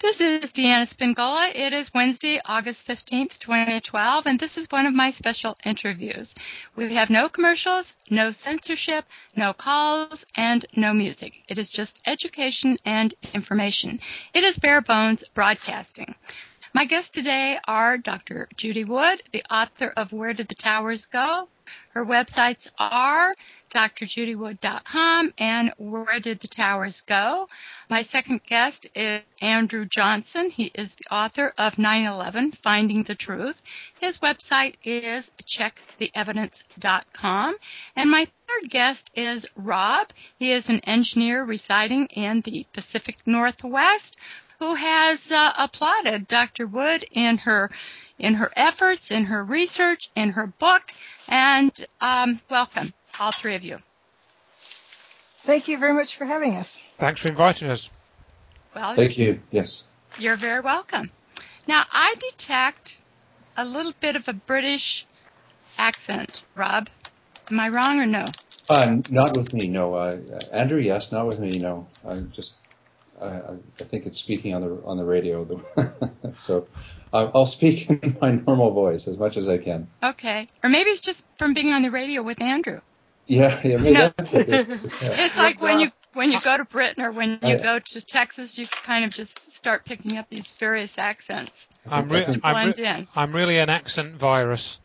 This is Deanna Spingola. It is Wednesday, August 15th, 2012, and this is one of my special interviews. We have no commercials, no censorship, no calls, and no music. It is just education and information. It is bare bones broadcasting. My guests today are Dr. Judy Wood, the author of Where Did the Towers Go? Her websites are drjudywood.com and Where Did the Towers Go? My second guest is Andrew Johnson. He is the author of 9/11, Finding the Truth. His website is checktheevidence.com. And my third guest is Rob. He is an engineer residing in the Pacific Northwest who has applauded Dr. Wood in her efforts, in her research, in her book. And welcome, all three of you. Thank you very much for having us. Thanks for inviting us. Well, thank you. Yes. You're very welcome. Now, I detect a little bit of a British accent, Rob. Am I wrong or no? Not with me, no. Andrew, yes. Not with me, no. I think it's speaking on the radio, so I'll speak in my normal voice as much as I can. Okay, or maybe it's just from being on the radio with Andrew. Yeah, maybe that's it. Yeah. It's like when you go to Britain or when you go to Texas, you kind of just start picking up these various accents. I'm really an accent virus.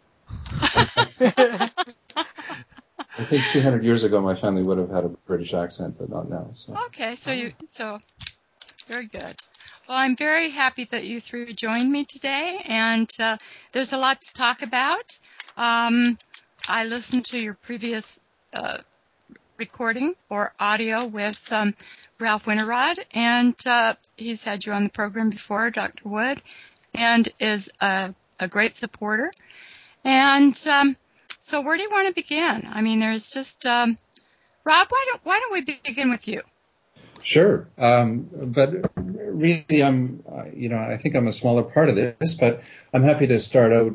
I think 200 years ago, my family would have had a British accent, but not now. So. Okay, so very good. Well, I'm very happy that you three joined me today, and there's a lot to talk about. I listened to your previous recording or audio with Ralph Winterrod, and he's had you on the program before, Dr. Wood, and is a great supporter. And so where do you want to begin? I mean, there's just Rob. Why don't we begin with you? Sure, but really, I think I'm a smaller part of this, but I'm happy to start out.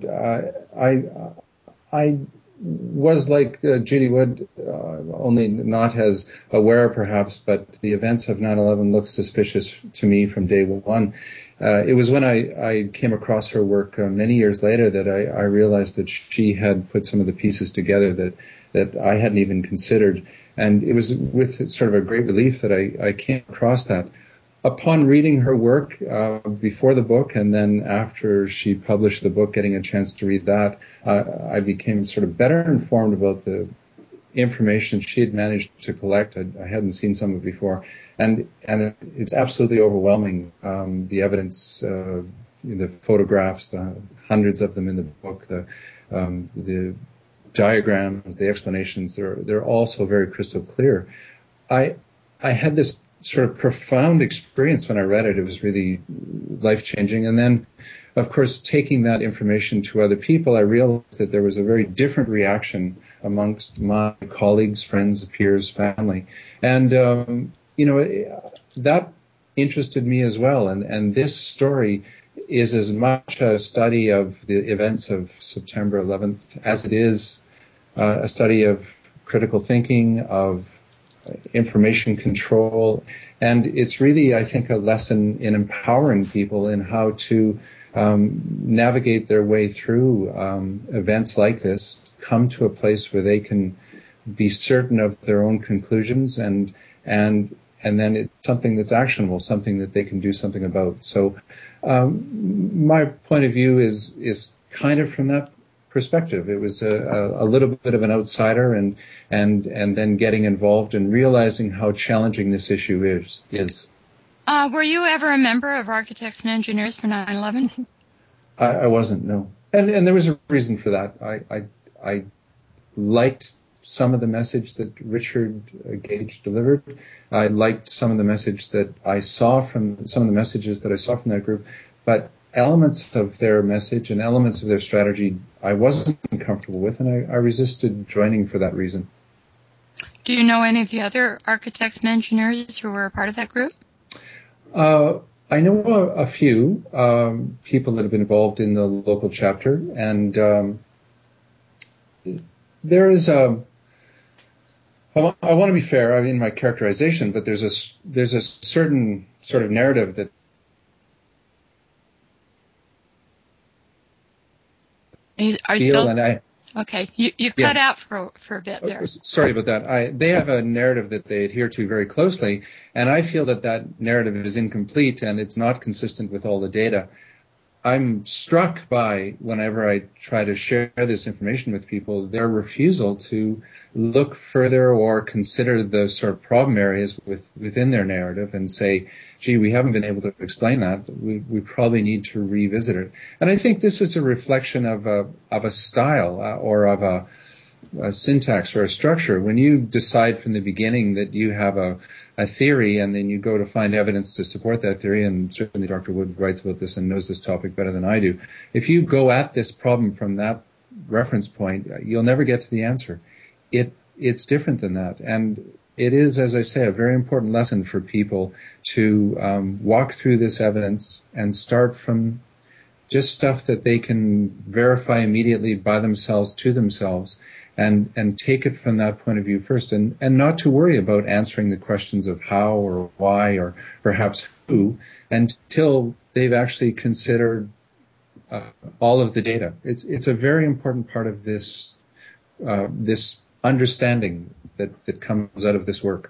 I was like Judy Wood, only not as aware, perhaps, but the events of 9/11 looked suspicious to me from day one. It was when I came across her work many years later that I realized that she had put some of the pieces together that I hadn't even considered. And it was with sort of a great relief that I came across that. Upon reading her work before the book and then after she published the book, getting a chance to read that, I became sort of better informed about the information she had managed to collect. I hadn't seen some of it before. And it's absolutely overwhelming, the evidence, the photographs, the hundreds of them in the book, the diagrams, the explanations, they're all so very crystal clear. I had this sort of profound experience when I read it. It was really life-changing. And then, of course, taking that information to other people, I realized that there was a very different reaction amongst my colleagues, friends, peers, family. And, that interested me as well. And this story is as much a study of the events of September 11th as it is a study of critical thinking, of information control, and it's really, I think, a lesson in empowering people in how to navigate their way through events like this, come to a place where they can be certain of their own conclusions, and then it's something that's actionable, something that they can do something about. So my point of view is kind of from that perspective. It was a little bit of an outsider, and then getting involved and realizing how challenging this issue is. Were you ever a member of Architects and Engineers for 9/11? I wasn't, no. And there was a reason for that. I liked some of the message that Richard Gage delivered. I liked some of the message that I saw from some of the messages that I saw from that group, but elements of their message and elements of their strategy I wasn't comfortable with, and I resisted joining for that reason. Do you know any of the other architects and engineers who were a part of that group? I know a few people that have been involved in the local chapter, and there is I want to be fair in my characterization, but there's a certain sort of narrative that Are you feel, still? Okay, you cut out for a bit there. Sorry about that. They have a narrative that they adhere to very closely, and I feel that narrative is incomplete and it's not consistent with all the data. I'm struck by, whenever I try to share this information with people, their refusal to look further or consider the sort of problem areas within their narrative and say, gee, we haven't been able to explain that. We probably need to revisit it. And I think this is a reflection of a style or of a syntax or a structure. When you decide from the beginning that you have a theory and then you go to find evidence to support that theory, and certainly Dr. Wood writes about this and knows this topic better than I do, if you go at this problem from that reference point, you'll never get to the answer. It's different than that. And it is, as I say, a very important lesson for people to walk through this evidence and start from just stuff that they can verify immediately by themselves to themselves, and take it from that point of view first, and not to worry about answering the questions of how or why or perhaps who until they've actually considered all of the data. It's a very important part of this understanding that comes out of this work.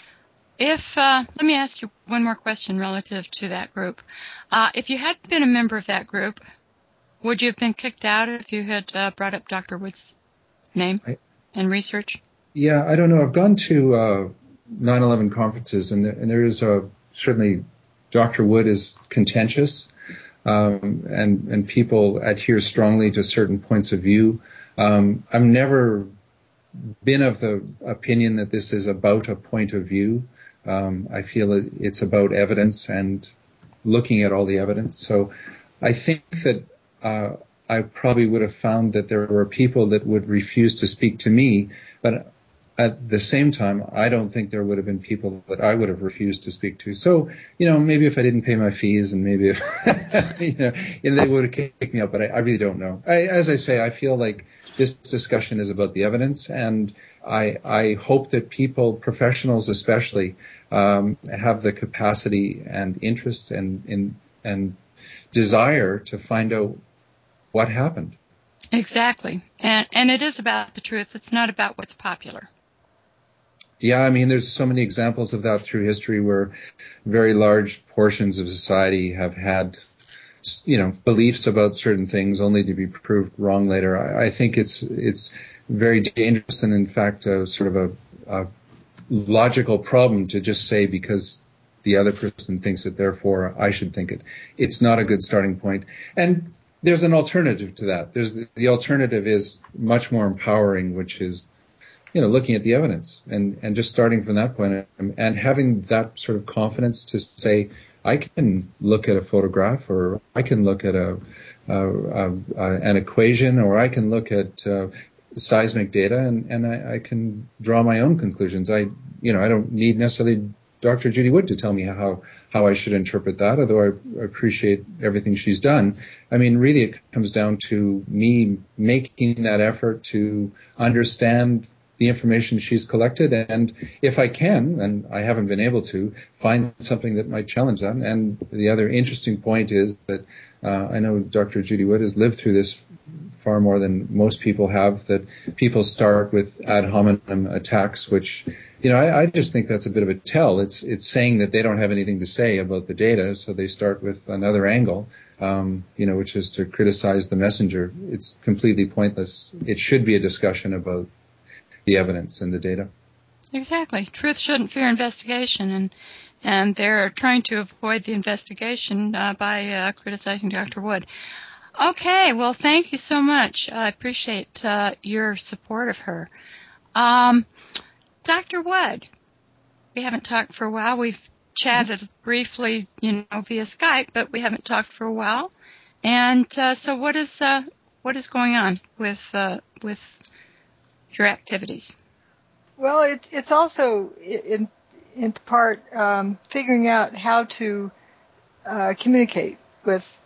Let me ask you one more question relative to that group. If you had been a member of that group, would you have been kicked out if you had brought up Dr. Wood's name and research? Yeah, I don't know. I've gone to 9/11 conferences, and there is certainly Dr. Wood is contentious, and people adhere strongly to certain points of view. I've never been of the opinion that this is about a point of view. I feel it's about evidence and looking at all the evidence. So I think that I probably would have found that there were people that would refuse to speak to me, but at the same time, I don't think there would have been people that I would have refused to speak to. So, maybe if I didn't pay my fees and maybe if, they would have kicked me out, but I really don't know. As I say, I feel like this discussion is about the evidence, and I hope that people, professionals especially, have the capacity and interest and desire to find out what happened. Exactly. And it is about the truth. It's not about what's popular. Yeah, I mean, there's so many examples of that through history where very large portions of society have had, beliefs about certain things only to be proved wrong later. I think it's very dangerous and, in fact, sort of a logical problem to just say because the other person thinks it, therefore I should think it. It's not a good starting point. And there's an alternative to that. The alternative is much more empowering, which is, looking at the evidence and just starting from that point and having that sort of confidence to say, I can look at a photograph, or I can look at an equation, or I can look at seismic data, and I can draw my own conclusions. I don't need necessarily Dr. Judy Wood to tell me how I should interpret that, although I appreciate everything she's done. I mean, really it comes down to me making that effort to understand the information she's collected, and if I can, and I haven't been able to, find something that might challenge that. And the other interesting point is that I know Dr. Judy Wood has lived through this far more than most people have, that people start with ad hominem attacks, which, I just think that's a bit of a tell. It's saying that they don't have anything to say about the data, so they start with another angle, which is to criticize the messenger. It's completely pointless. It should be a discussion about the evidence and the data. Exactly. Truth shouldn't fear investigation, and they're trying to avoid the investigation by criticizing Dr. Wood. Okay, well, thank you so much. I appreciate your support of her. Dr. Wood, we haven't talked for a while. We've chatted briefly, via Skype, but we haven't talked for a while. And so what is going on with your activities? Well, it's also in part figuring out how to communicate with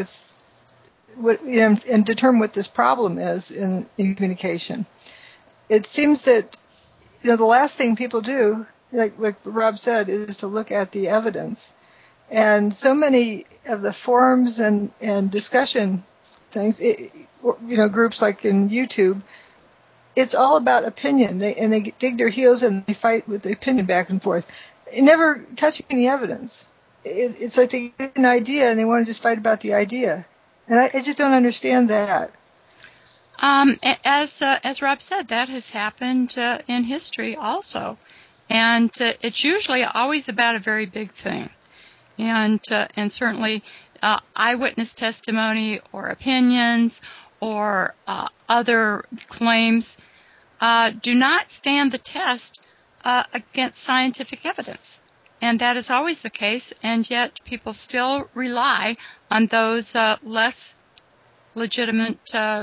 and determine what this problem is in communication. It seems that the last thing people do, like Rob said, is to look at the evidence. And so many of the forums and discussion things, groups like in YouTube, it's all about opinion. They dig their heels and they fight with the opinion back and forth, never touching the evidence. It's like they get an idea and they want to just fight about the idea, and I just don't understand that. As Rob said, that has happened in history also, and it's usually always about a very big thing, and certainly eyewitness testimony or opinions or other claims do not stand the test against scientific evidence. And that is always the case, and yet people still rely on those less legitimate,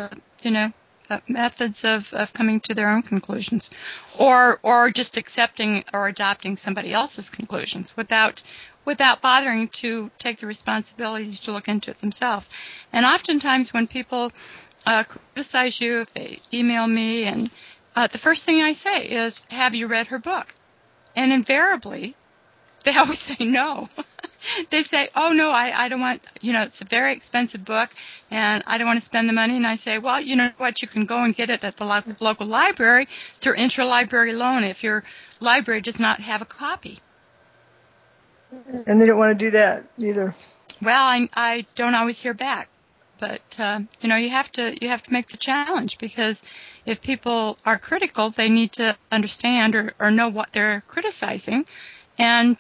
methods of coming to their own conclusions, or just accepting or adopting somebody else's conclusions without bothering to take the responsibility to look into it themselves. And oftentimes when people criticize you, if they email me, and the first thing I say is, have you read her book? And invariably, they always say no. They say, oh, no, I don't want, it's a very expensive book, and I don't want to spend the money. And I say, well, you know what, you can go and get it at the local library through interlibrary loan if your library does not have a copy. And they don't want to do that either. Well, I don't always hear back. But, you have to make the challenge, because if people are critical, they need to understand or know what they're criticizing, and,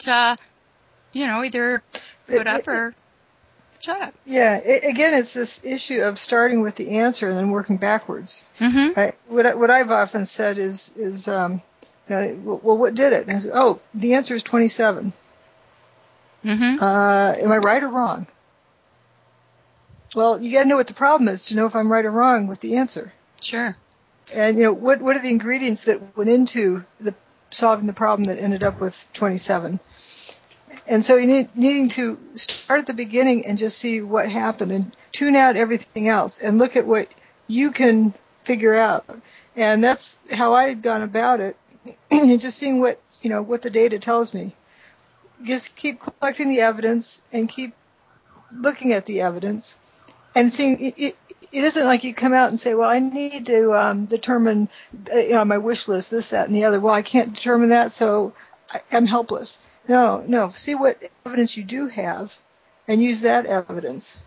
either put up or shut up. Yeah, again, it's this issue of starting with the answer and then working backwards. Mm-hmm. What I've often said is well, what did it? And I said, the answer is 27. Mm-hmm. Am I right or wrong? Well, you got to know what the problem is to know if I'm right or wrong with the answer. Sure. And, what are the ingredients that went into solving the problem that ended up with 27? And so needing to start at the beginning and just see what happened and tune out everything else and look at what you can figure out. And that's how I had gone about it, and just seeing what the data tells me. Just keep collecting the evidence and keep looking at the evidence and seeing it isn't like you come out and say, well, I need to determine my wish list, this, that, and the other. Well, I can't determine that, so I'm helpless. No. See what evidence you do have and use that evidence.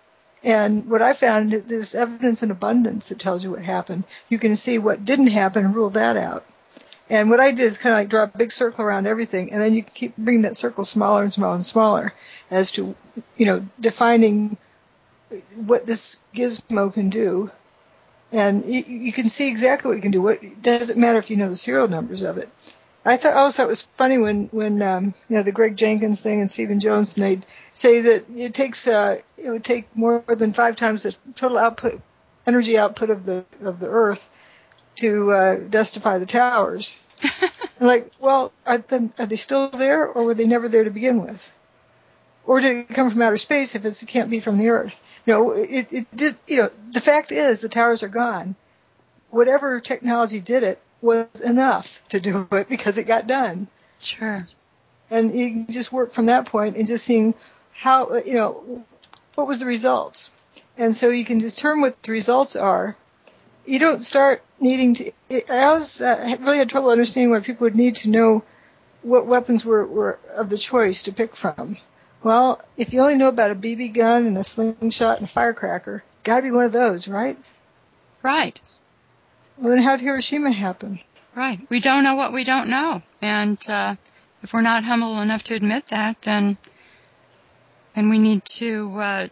And what I found, there's evidence in abundance that tells you what happened. You can see what didn't happen and rule that out. And what I did is kind of like draw a big circle around everything, and then you keep bringing that circle smaller and smaller and smaller as to, defining what this gizmo can do. And you can see exactly what it can do. It doesn't matter if you know the serial numbers of it. I always thought it was funny when the Greg Jenkins thing and Stephen Jones, and they'd say that it would take more than 5 times the total energy output of the Earth to dustify the towers. Like, well, are they still there, or were they never there to begin with? Or did it come from outer space if it can't be from the Earth? It did. The fact is the towers are gone. Whatever technology did it was enough to do it because it got done. Sure. And you can just work from that point and just seeing how, what was the results. And so you can determine what the results are. You don't start needing to. I always really had trouble understanding why people would need to know what weapons were of the choice to pick from. Well, if you only know about a BB gun and a slingshot and a firecracker, got to be one of those, right? Right. Well, then how did Hiroshima happen? Right. We don't know what we don't know. And if we're not humble enough to admit that, then we need to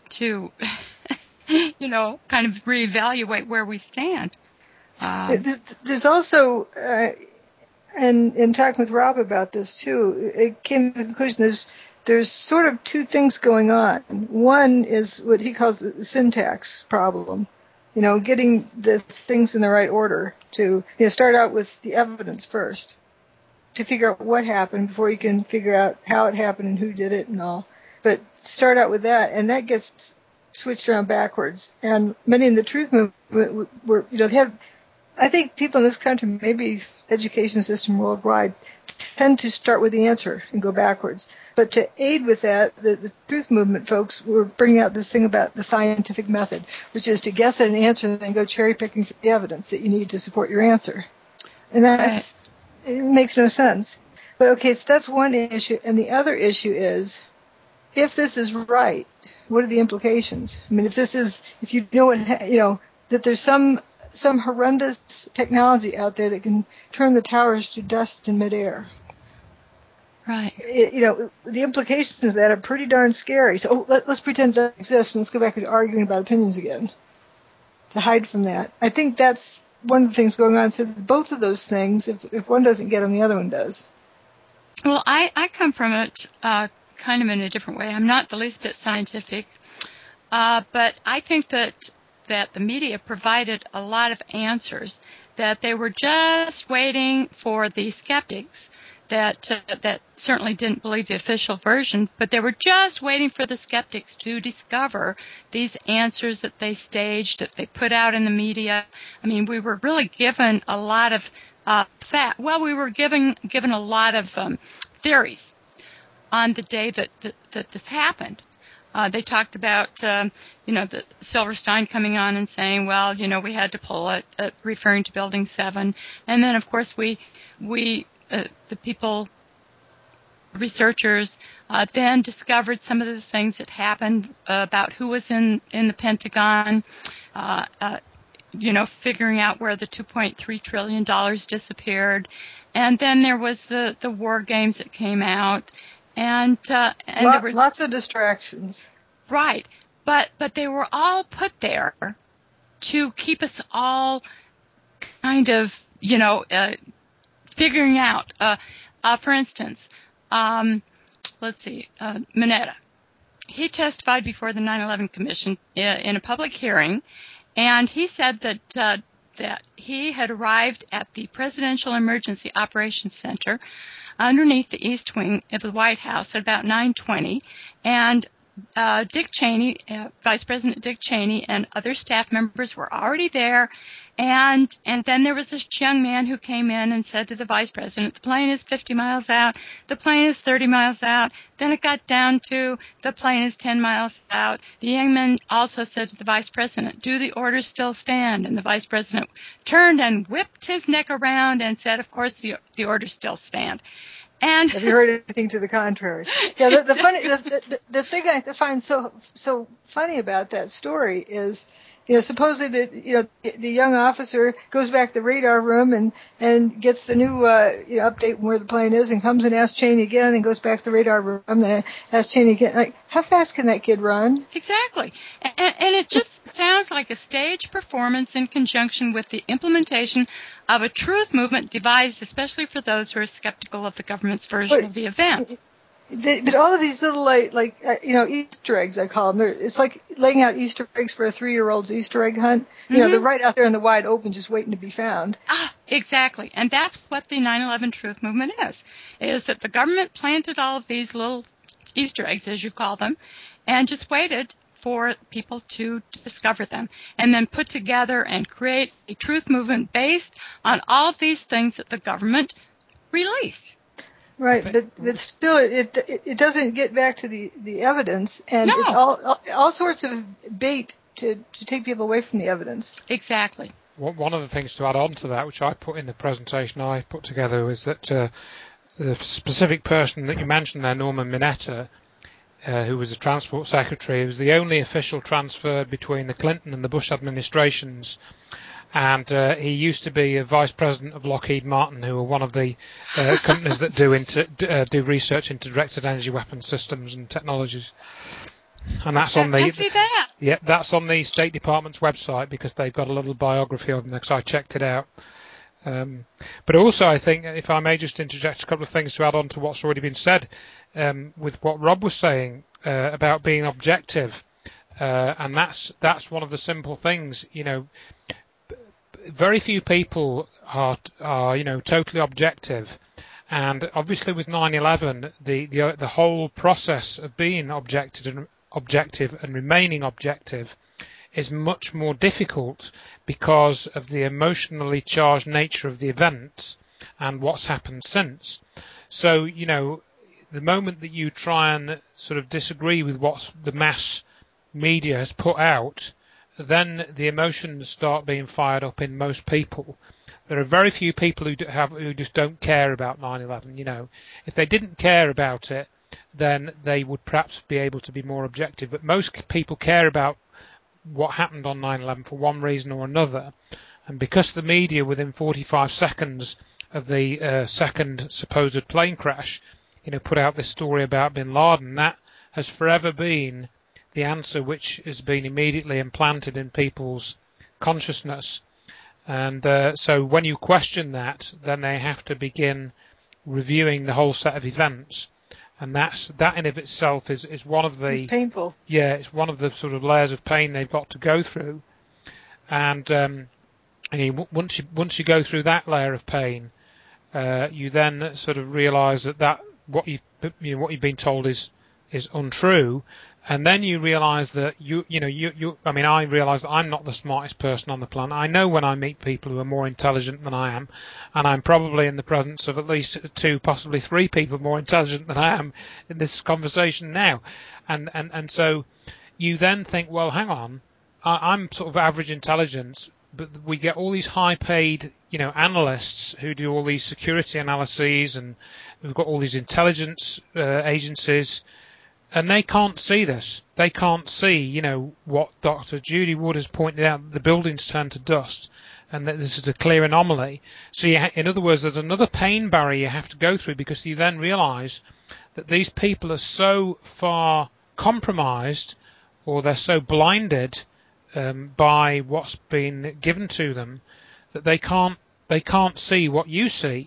kind of reevaluate where we stand. There's also, and in talking with Rob about this too, it came to the conclusion there's sort of 2 things going on. One is what he calls the syntax problem. Getting the things in the right order to, start out with the evidence first to figure out what happened before you can figure out how it happened and who did it and all. But start out with that, and that gets switched around backwards. And many in the truth movement were, they have, I think people in this country, maybe education system worldwide, tend to start with the answer and go backwards. But to aid with that, the truth movement folks were bringing out this thing about the scientific method, which is to guess at an answer and then go cherry picking for the evidence that you need to support your answer. And that's, it makes no sense. But okay, so that's one issue. And the other issue is, if this is right, what are the implications? I mean, if you know that there's some horrendous technology out there that can turn the towers to dust in midair. Right. The implications of that are pretty darn scary. So let's pretend that exists, and let's go back to arguing about opinions again to hide from that. I think that's one of the things going on. So both of those things, if one doesn't get them, the other one does. Well, I come from it kind of in a different way. I'm not the least bit scientific, but I think that the media provided a lot of answers, that they were just waiting for the skeptics that certainly didn't believe the official version, but they were just waiting for the skeptics to discover these answers that they staged, that they put out in the media. I mean, we were really given a lot of we were given a lot of theories on the day that this happened. They talked about, the Silverstein coming on and saying, well, we had to pull it, referring to Building 7. And then, of course, the people, researchers, then discovered some of the things that happened about who was in the Pentagon, figuring out where the $2.3 trillion disappeared. And then there was the war games that came out. And there were lots of distractions. Right. But they were all put there to keep us all kind of, figuring out. For instance, let's see, Mineta. He testified before the 9/11 Commission in a public hearing, and he said that he had arrived at the Presidential Emergency Operations Center underneath the East Wing of the White House at about 9:20, and Dick Cheney, Vice President Dick Cheney, and other staff members were already there. And then there was this young man who came in and said to the Vice President, the plane is 50 miles out, the plane is 30 miles out. Then it got down to the plane is 10 miles out. The young man also said to the Vice President, do the orders still stand? And the Vice President turned and whipped his neck around and said, of course, the orders still stand. And have you heard anything to the contrary? Yeah, the thing I find so funny about that story is, supposedly the young officer goes back to the radar room and gets the new update where the plane is, and comes and asks Cheney again, and goes back to the radar room and asks Cheney again. Like, how fast can that kid run? Exactly, and it just sounds like a stage performance in conjunction with the implementation of a truth movement devised especially for those who are skeptical of the government's version of the event. But all of these little Easter eggs, I call them. It's like laying out Easter eggs for a 3-year-old's Easter egg hunt. They're right out there in the wide open, just waiting to be found. Exactly, and that's what the 9/11 Truth Movement is that the government planted all of these little Easter eggs, as you call them, and just waited for people to discover them, and then put together and create a truth movement based on all of these things that the government released. Right, but still, it doesn't get back to the evidence, and No. It's all sorts of bait to take people away from the evidence. Exactly. One of the things to add on to that, which I put in the presentation I put together, is that the specific person that you mentioned there, Norman Mineta, who was the Transport Secretary, was the only official transfer between the Clinton and the Bush administrations. And he used to be a vice president of Lockheed Martin, who are one of the companies that do research into directed energy weapon systems and technologies. And that's on that's on the State Department's website, because they've got a little biography of him, because I checked it out. But also, I think, if I may just interject a couple of things to add on to what's already been said, with what Rob was saying about being objective, and that's one of the simple things. Very few people are totally objective, and obviously with 9/11, the whole process of being objective and remaining objective is much more difficult because of the emotionally charged nature of the events and what's happened since. So, the moment that you try and sort of disagree with what the mass media has put out, then the emotions start being fired up in most people. There are very few people who just don't care about 9/11. If they didn't care about it, then they would perhaps be able to be more objective. But most people care about what happened on 9/11 for one reason or another. And because the media, within 45 seconds of the second supposed plane crash, put out this story about bin Laden, that has forever been the answer which has been immediately implanted in people's consciousness. And so when you question that, then they have to begin reviewing the whole set of events. And that in of itself is one of the... It's painful. Yeah, it's one of the sort of layers of pain they've got to go through. And once you go through that layer of pain, you then sort of realise that what you've been told is untrue, and then you realise that I realise that I'm not the smartest person on the planet. I know when I meet people who are more intelligent than I am, and I'm probably in the presence of at least 2, possibly 3 people more intelligent than I am in this conversation now, and so you then think, well, hang on, I'm sort of average intelligence. But we get all these high-paid, analysts who do all these security analyses, and we've got all these intelligence agencies, and they can't see this. They can't see, what Dr. Judy Wood has pointed out, the buildings turn to dust, and that this is a clear anomaly. So, in other words, there's another pain barrier you have to go through, because you then realise that these people are so far compromised, or they're so blinded by what's been given to them, that they can't see what you see,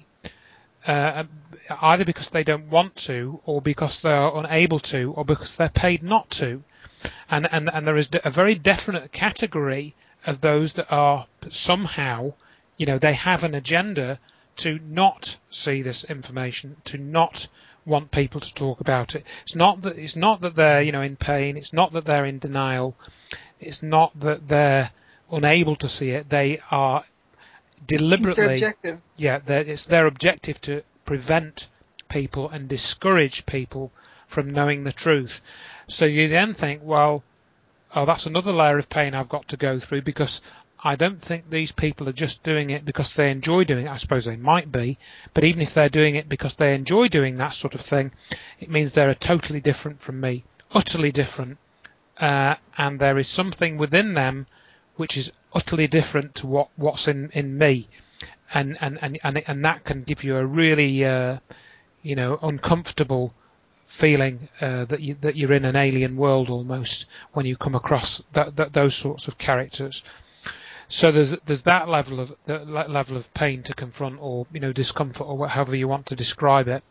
either because they don't want to, or because they are unable to, or because they're paid not to. And there is a very definite category of those that are somehow, they have an agenda to not see this information, to not want people to talk about it. It's not that they're in pain. It's not that they're in denial. It's not that they're unable to see it. They are deliberately... It's their objective. Yeah, it's their objective to prevent people and discourage people from knowing the truth. So you then think, well, that's another layer of pain I've got to go through, because I don't think these people are just doing it because they enjoy doing it. I suppose they might be, but even if they're doing it because they enjoy doing that sort of thing, it means they're totally different from me, utterly different. And there is something within them which is utterly different to what's in me, and that can give you a really uncomfortable feeling that you're in an alien world almost when you come across those sorts of characters. So there's that level of pain to confront, or discomfort, or however you want to describe it.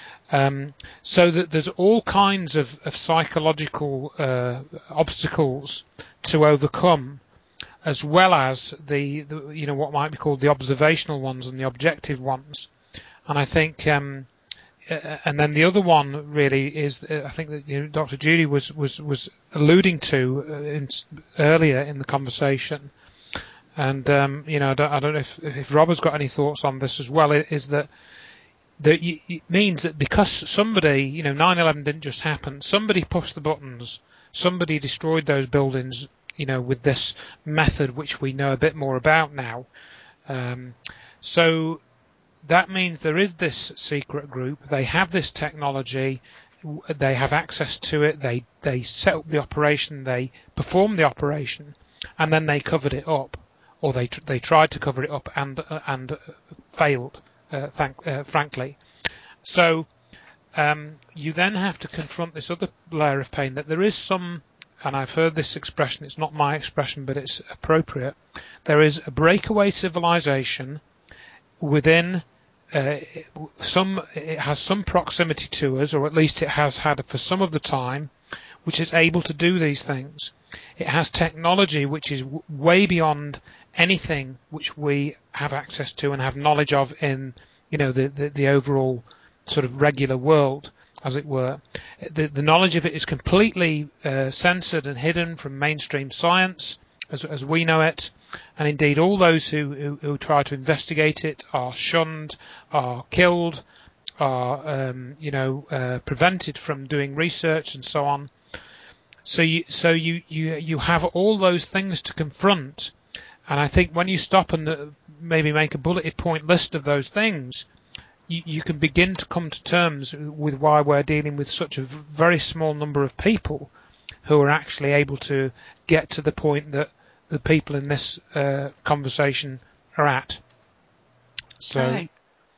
So that there's all kinds of psychological obstacles to overcome, as well as the what might be called the observational ones and the objective ones. And I think, and then the other one really is, I think that Dr. Judy was alluding to earlier in the conversation. And I don't know if Rob has got any thoughts on this as well. Is that it means that because somebody, 9/11 didn't just happen. Somebody pushed the buttons. Somebody destroyed those buildings, with this method which we know a bit more about now. So that means there is this secret group. They have this technology. They have access to it. They set up the operation. They performed the operation, and then they covered it up, or they tried to cover it up and failed. Frankly. So you then have to confront this other layer of pain, that there is some, and I've heard this expression, it's not my expression, but it's appropriate, there is a breakaway civilization within it has some proximity to us, or at least it has had for some of the time, which is able to do these things. It has technology which is way beyond anything which we have access to and have knowledge of in, the overall sort of regular world, as it were. The knowledge of it is completely censored and hidden from mainstream science, as we know it, and indeed all those who try to investigate it are shunned, are killed, are, prevented from doing research and so on. So you have all those things to confront, and I think when you stop and maybe make a bulleted point list of those things, you can begin to come to terms with why we're dealing with such a very small number of people who are actually able to get to the point that the people in this conversation are at. So, right.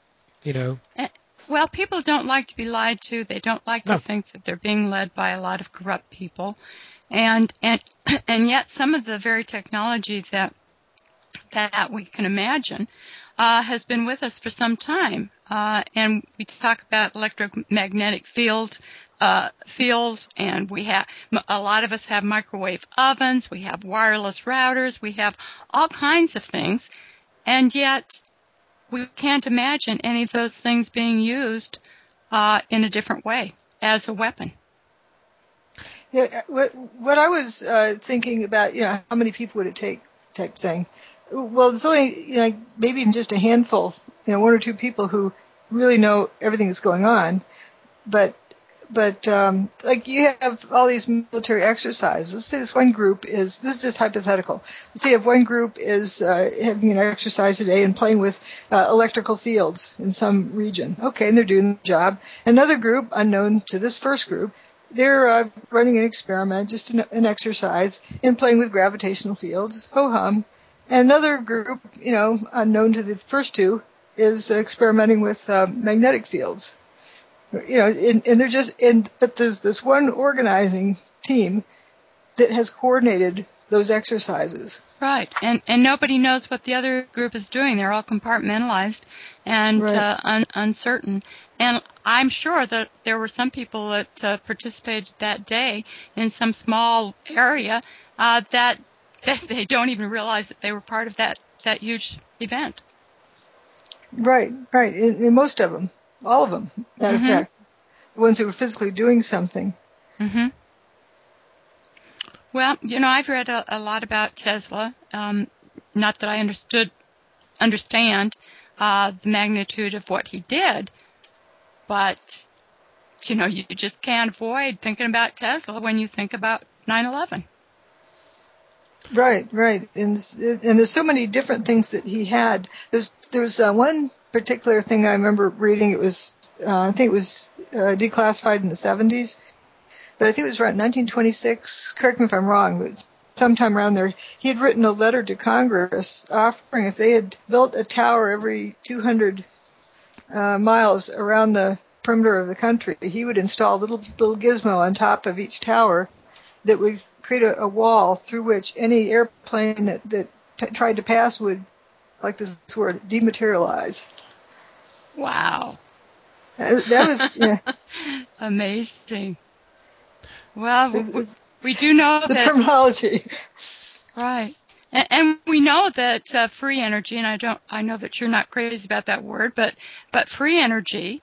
Well, people don't like to be lied to. They don't like to think that they're being led by a lot of corrupt people. And yet some of the very technology that we can imagine has been with us for some time. And we talk about electromagnetic fields, and we have a lot of us have microwave ovens, we have wireless routers, we have all kinds of things, and yet we can't imagine any of those things being used in a different way as a weapon. Yeah, what I was thinking about, how many people would it take type thing. Well, there's only maybe even just a handful, one or two people who really know everything that's going on, but like you have all these military exercises. Let's say this one group this is just hypothetical. Let's say if one group is having an exercise today and playing with electrical fields in some region. Okay, and they're doing the job. Another group, unknown to this first group, they're running an experiment, just an exercise, in playing with gravitational fields. Ho-hum. And another group, unknown to the first two, is experimenting with magnetic fields. And they're but there's this one organizing team that has coordinated those exercises. Right, and nobody knows what the other group is doing. They're all compartmentalized and right. Uncertain. And I'm sure that there were some people that participated that day in some small area that they don't even realize that they were part of that huge event. Right. And most of them, all of them, matter of fact, the ones who were physically doing something. Mm-hmm. Well, I've read a lot about Tesla. Not that I understand the magnitude of what he did, but you just can't avoid thinking about Tesla when you think about 9/11. Right. And there's so many different things that he had. There's one particular thing I remember reading. It was I think it was declassified in the 70s, but I think it was around 1926. Correct me if I'm wrong, but sometime around there, he had written a letter to Congress offering if they had built a tower every 200 miles around the perimeter of the country, he would install a little gizmo on top of each tower that would create a wall through which any airplane that tried to pass would, like this word, dematerialize. Wow. That was amazing. Well, we do know the that terminology. Right. And we know that free energy, and I know that you're not crazy about that word, but free energy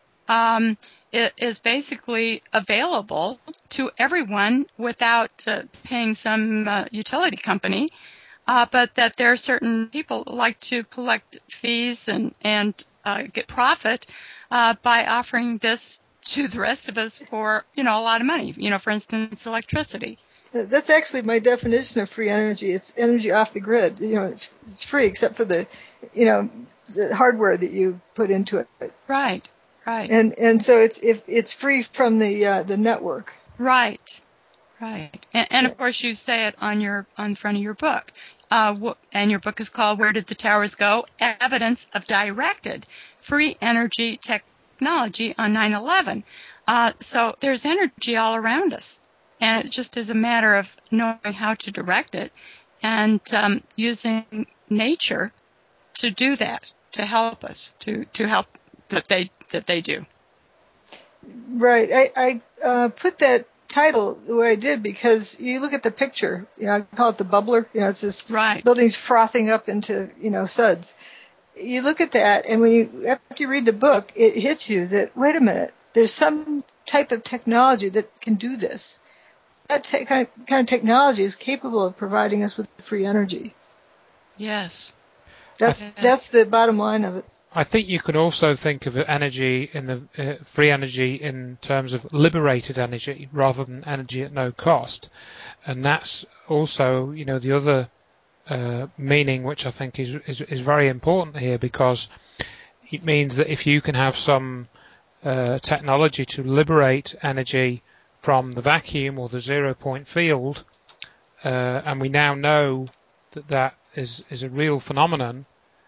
is basically available to everyone without paying some utility company, but that there are certain people who like to collect fees and get profit by offering this to the rest of us for, a lot of money, for instance, electricity. That's actually my definition of free energy. It's energy off the grid. It's free except for the hardware that you put into it. Right. And so it's free from the network. Right. And of course you say it on front of your book. And your book is called Where Did the Towers Go? Evidence of Directed Free Energy Technology on 9/11. So there's energy all around us. And it just is a matter of knowing how to direct it and using nature to do that, to help us, to help that they do. Right. I put that title the way I did because you look at the picture, I call it the bubbler, it's this buildings frothing up into, suds. You look at that, and after you read the book, it hits you that, wait a minute, there's some type of technology that can do this. That kind of technology is capable of providing us with free energy. Yes. That's the bottom line of it. I think you can also think of energy in the free energy in terms of liberated energy rather than energy at no cost, and that's also, the other meaning which I think is very important here, because it means that if you can have some technology to liberate energy from the vacuum or the 0 point field, and we now know that is a real phenomenon,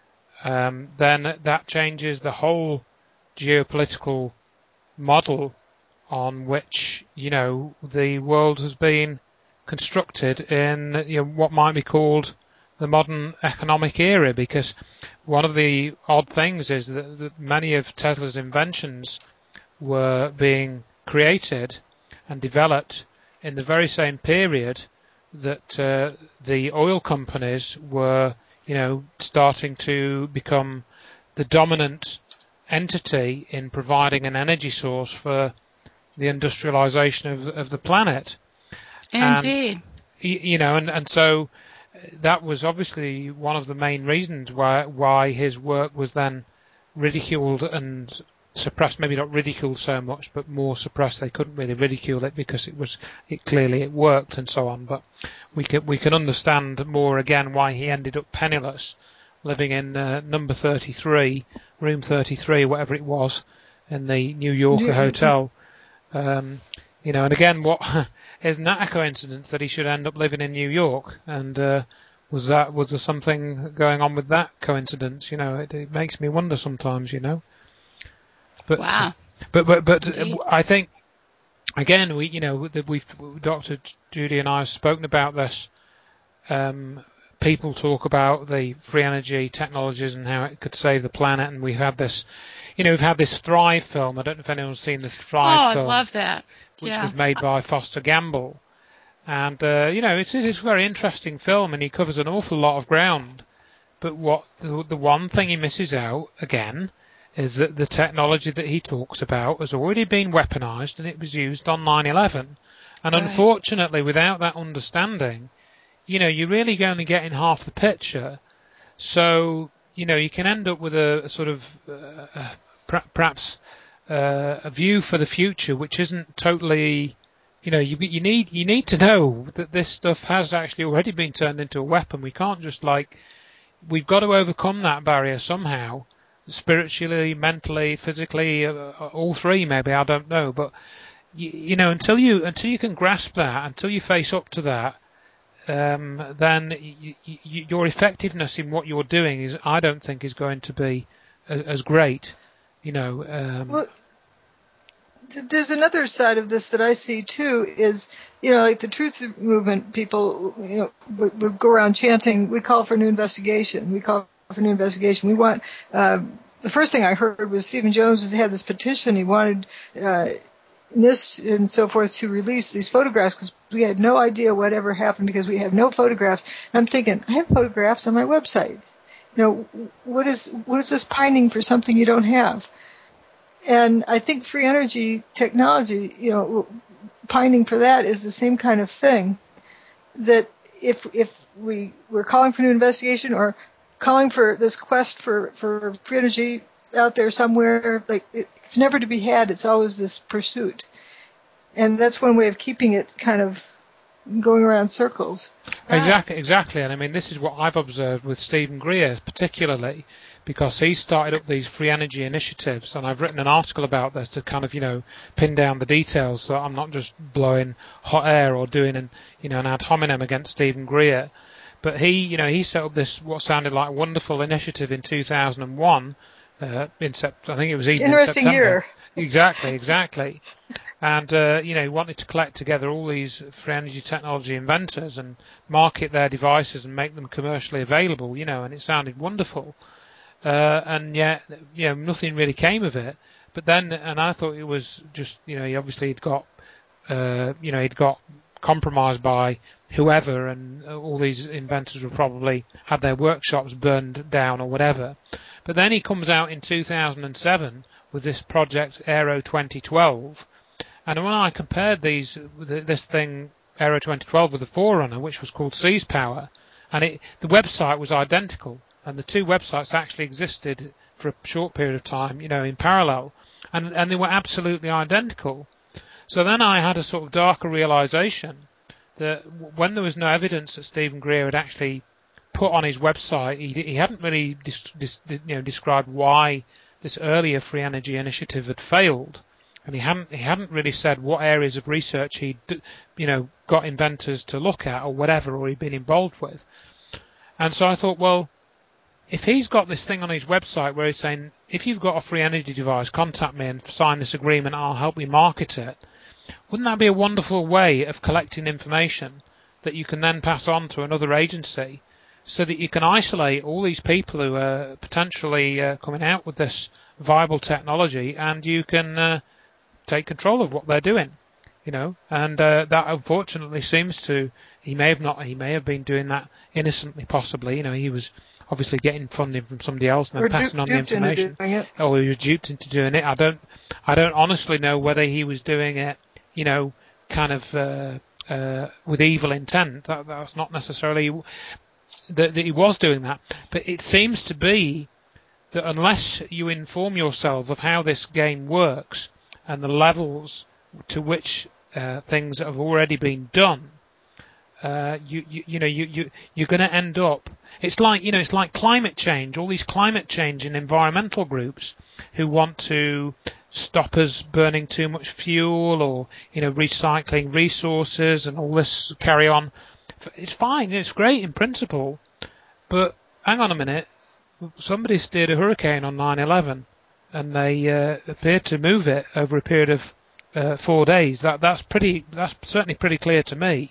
then that changes the whole geopolitical model on which, the world has been constructed in what might be called the modern economic era. Because one of the odd things is that many of Tesla's inventions were being created and developed in the very same period that the oil companies were starting to become the dominant entity in providing an energy source for the industrialization of the planet. Indeed. And so that was obviously one of the main reasons why his work was then ridiculed and suppressed. Maybe not ridiculed so much, but more suppressed. They couldn't really ridicule it because it clearly worked and so on. But we can understand more again why he ended up penniless, living in number 33, room 33, whatever it was, in the New Yorker hotel. And again, isn't that a coincidence that he should end up living in New York? And was there something going on with that coincidence? It makes me wonder sometimes. But wow. But I think again Dr. Judy and I have spoken about this. People talk about the free energy technologies and how it could save the planet, and we've had this Thrive film. I don't know if anyone's seen the Thrive film. Oh, I love that. Which was made by Foster Gamble. And, it's a very interesting film, and he covers an awful lot of ground. But the one thing he misses out, again, is that the technology that he talks about has already been weaponized, and it was used on 9/11. And right. Unfortunately, without that understanding, you're really going to get in half the picture. So, you can end up with a sort of perhaps a view for the future which isn't totally, you need to know that this stuff has actually already been turned into a weapon. We can't just we've got to overcome that barrier somehow, spiritually, mentally, physically, all three maybe, I don't know. But until you can grasp that, until you face up to that, then your effectiveness in what you're doing I don't think is going to be as great. Well, there's another side of this that I see too, is, like the truth movement people, we go around chanting, we call for a new investigation. We call for a new investigation. We want, the first thing I heard was Stephen Jones had this petition. He wanted, NIST and so forth to release these photographs because we had no idea whatever happened because we have no photographs. And I'm thinking, I have photographs on my website. What is this pining for something you don't have? And I think free energy technology, pining for that is the same kind of thing. That if we're calling for new investigation or calling for this quest for free energy out there somewhere, it's never to be had. It's always this pursuit, and that's one way of keeping it kind of going around circles. Exactly. And I mean, this is what I've observed with Stephen Greer, particularly, because he started up these free energy initiatives, and I've written an article about this to kind of, pin down the details so I'm not just blowing hot air or doing an ad hominem against Stephen Greer. But he set up this, what sounded like a wonderful initiative in 2001, I think it was even interesting in September. Year. Exactly. And, he wanted to collect together all these free energy technology inventors and market their devices and make them commercially available, and it sounded wonderful. And yet, nothing really came of it. But then, and I thought it was just, he obviously he'd got compromised by whoever, and all these inventors were probably had their workshops burned down or whatever. But then he comes out in 2007 with this project Aero 2012, and when I compared this thing Aero 2012 with the Forerunner, which was called Seas Power, and the website was identical, and the two websites actually existed for a short period of time, in parallel, and they were absolutely identical. So then I had a sort of darker realization that when there was no evidence that Stephen Greer had actually put on his website, he hadn't really described why this earlier free energy initiative had failed, and he hadn't really said what areas of research he'd got inventors to look at or whatever, or he'd been involved with. And so I thought, well, if he's got this thing on his website where he's saying, if you've got a free energy device, contact me and sign this agreement, I'll help you market it, wouldn't that be a wonderful way of collecting information that you can then pass on to another agency so that you can isolate all these people who are potentially coming out with this viable technology, and you can take control of what they're doing, and that unfortunately seems to, he may have been doing that innocently, possibly, he was obviously getting funding from somebody else and then passing on the information, or he was duped into doing it. I don't honestly know whether he was doing it, kind of with evil intent. That's not necessarily that he was doing that, but it seems to be that unless you inform yourself of how this game works and the levels to which things have already been done, you're going to end up. It's like climate change. All these climate change and environmental groups who want to stop us burning too much fuel, or recycling resources and all this carry on. It's fine. It's great in principle, but hang on a minute. Somebody steered a hurricane on 9/11, and they appeared to move it over a period of 4 days. That's certainly pretty clear to me.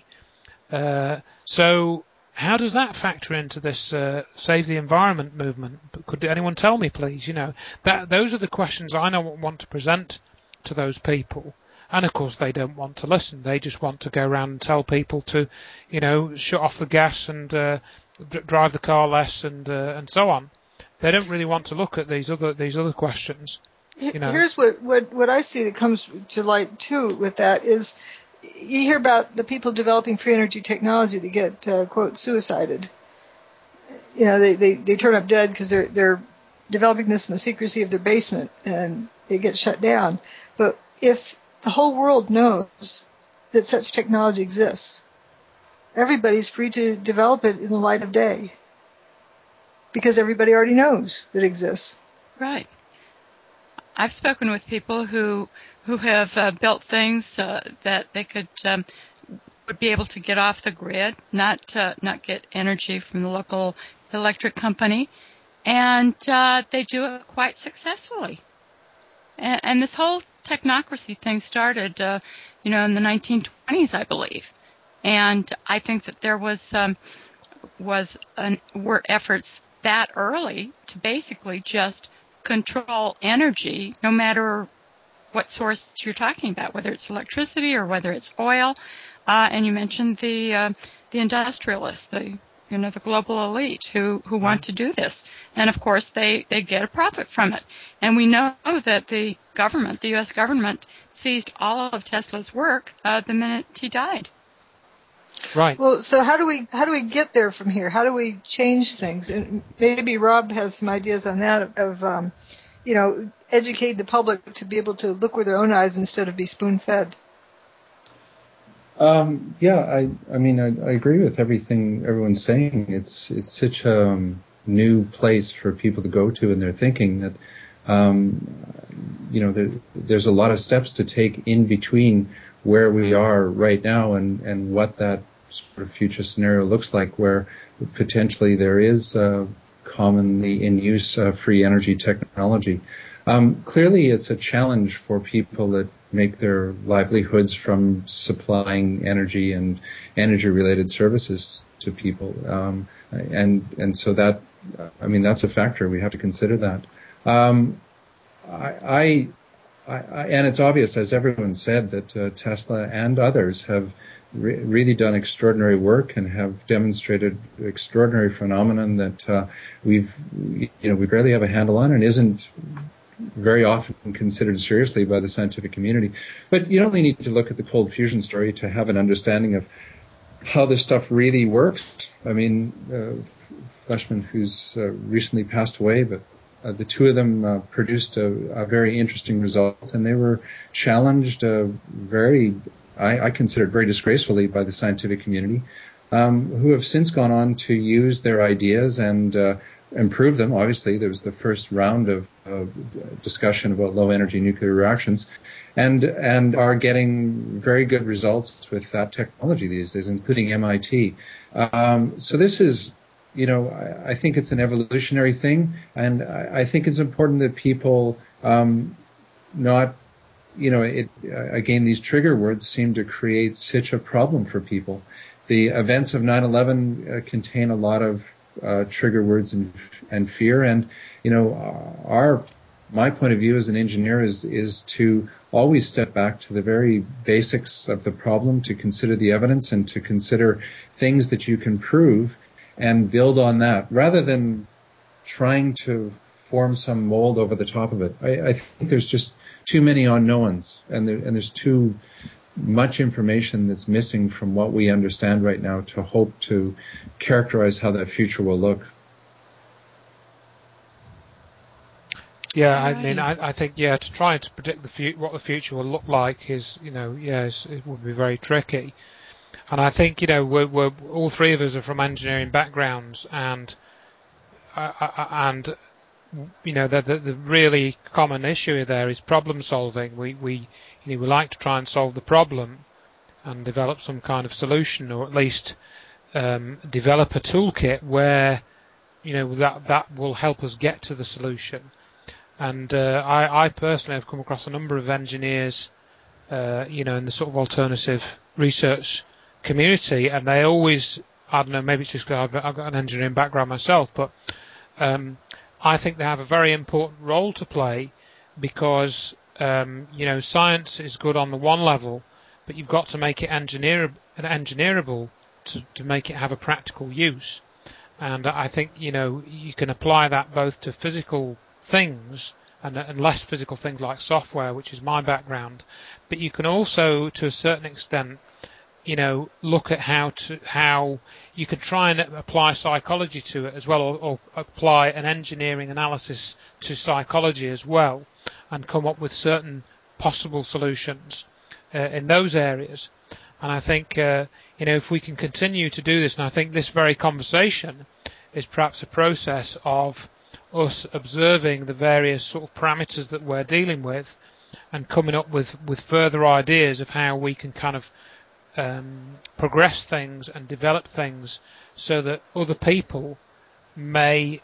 So how does that factor into this Save the Environment movement? Could anyone tell me, please? Those are the questions I want to present to those people. And of course, they don't want to listen. They just want to go around and tell people to, shut off the gas and drive the car less and so on. They don't really want to look at these other questions. Here's what I see that comes to light too with that is, you hear about the people developing free energy technology that get quote suicided. They turn up dead because they're developing this in the secrecy of their basement and they get shut down. But if the whole world knows that such technology exists, everybody's free to develop it in the light of day because everybody already knows that it exists. Right. I've spoken with people who have built things that they would be able to get off the grid, not get energy from the local electric company, and they do it quite successfully. And this whole technocracy thing started, in the 1920s, I believe. And I think that there were efforts that early to basically just control energy, no matter what source you're talking about, whether it's electricity or whether it's oil. And you mentioned the industrialists, the global elite who want to do this. And of course they get a profit from it. And we know that the U.S. government seized all of Tesla's work the minute he died. Right. Well, so how do we get there from here? How do we change things? And maybe Rob has some ideas on that of educate the public to be able to look with their own eyes instead of be spoon-fed. I agree with everything everyone's saying. It's such a new place for people to go to in their thinking that, there's a lot of steps to take in between where we are right now and what that sort of future scenario looks like, where potentially there is commonly in use free energy technology. Clearly, it's a challenge for people that make their livelihoods from supplying energy and energy-related services to people, and so that, that's a factor. We have to consider that. And it's obvious, as everyone said, that Tesla and others have really done extraordinary work and have demonstrated extraordinary phenomenon that we barely have a handle on and isn't very often considered seriously by the scientific community. But you only need to look at the cold fusion story to have an understanding of how this stuff really works. Fleshman, who's recently passed away, but the two of them produced a very interesting result, and they were challenged I considered very disgracefully by the scientific community, who have since gone on to use their ideas and improve them. Obviously, there was the first round of discussion about low-energy nuclear reactions, and are getting very good results with that technology these days, including MIT. So this is, I think it's an evolutionary thing, and I think it's important that people not, again, these trigger words seem to create such a problem for people. The events of 9/11 contain a lot of trigger words and fear, and my point of view as an engineer is to always step back to the very basics of the problem, to consider the evidence and to consider things that you can prove and build on that, rather than trying to form some mold over the top of it. I think there's just too many unknowns, and there's too much information that's missing from what we understand right now to hope to characterize how that future will look. Yeah, I mean, I think, to try to predict what the future will look like is, it would be very tricky. And I think, we're all three of us are from engineering backgrounds, and the really common issue there is problem solving. We like to try and solve the problem and develop some kind of solution, or at least develop a toolkit where, that will help us get to the solution. And I personally have come across a number of engineers, in the sort of alternative research community, and they always, I don't know, maybe it's just because I've got an engineering background myself, but I think they have a very important role to play because, science is good on the one level, but you've got to make it engineerable to make it have a practical use. And I think, you can apply that both to physical things and less physical things like software, which is my background, but you can also, to a certain extent, look at how you can try and apply psychology to it as well, or apply an engineering analysis to psychology as well, and come up with certain possible solutions in those areas. And I think, if we can continue to do this, and I think this very conversation is perhaps a process of us observing the various sort of parameters that we're dealing with and coming up with further ideas of how we can kind of progress things and develop things so that other people may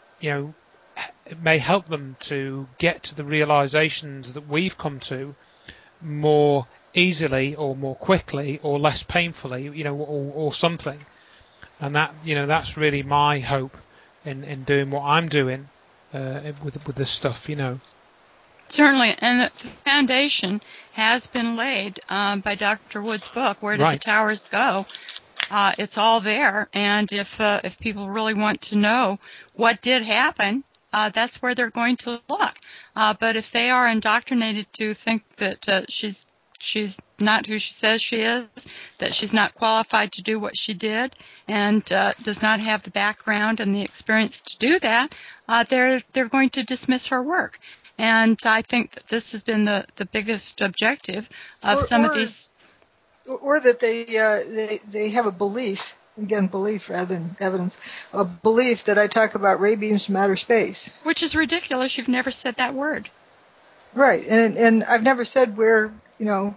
help them to get to the realizations that we've come to more easily or more quickly or less painfully, or something. And that, that's really my hope in doing what I'm doing with this stuff, Certainly, and the foundation has been laid by Dr. Wood's book, Where Did the Towers Go? It's all there, and if people really want to know what did happen, that's where they're going to look. But if they are indoctrinated to think that she's not who she says she is, that she's not qualified to do what she did, and does not have the background and the experience to do that, they're going to dismiss her work. And I think that this has been the biggest objective of some of these. Or that they have a belief, again, belief rather than evidence, a belief that I talk about ray beams from outer space. Which is ridiculous. You've never said that word. Right. And I've never said where, the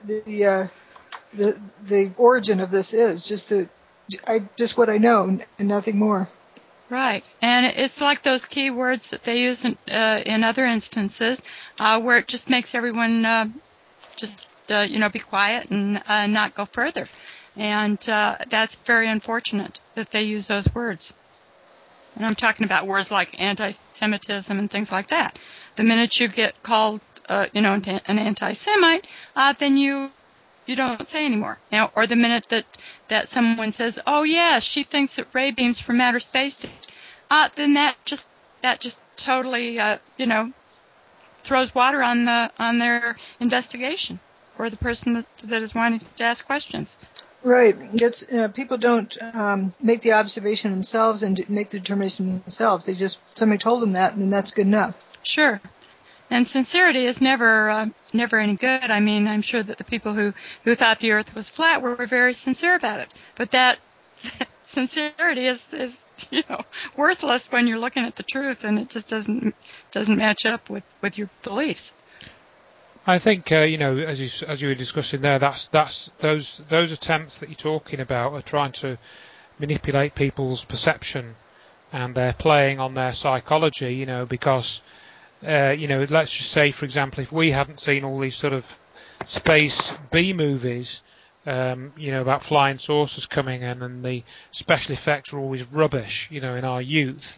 origin of this is. Just what I know and nothing more. Right, and it's like those key words that they use in other instances, where it just makes everyone be quiet and not go further, and that's very unfortunate that they use those words. And I'm talking about words like anti-Semitism and things like that. The minute you get called, an anti-Semite, then you don't say anymore. Or the minute that someone says, "Oh yeah, she thinks that ray beams from outer space," then that just totally throws water on their investigation or the person that is wanting to ask questions. Right. People don't make the observation themselves and make the determination themselves. Somebody told them that, and then that's good enough. Sure. And sincerity is never any good. I mean, I'm sure that the people who thought the Earth was flat were very sincere about it. But that sincerity is worthless when you're looking at the truth, and it just doesn't match up with your beliefs. I think as you were discussing there, that's those attempts that you're talking about are trying to manipulate people's perception, and they're playing on their psychology. Because let's just say, for example, if we hadn't seen all these sort of space B movies, about flying saucers coming in, and the special effects are always rubbish, in our youth.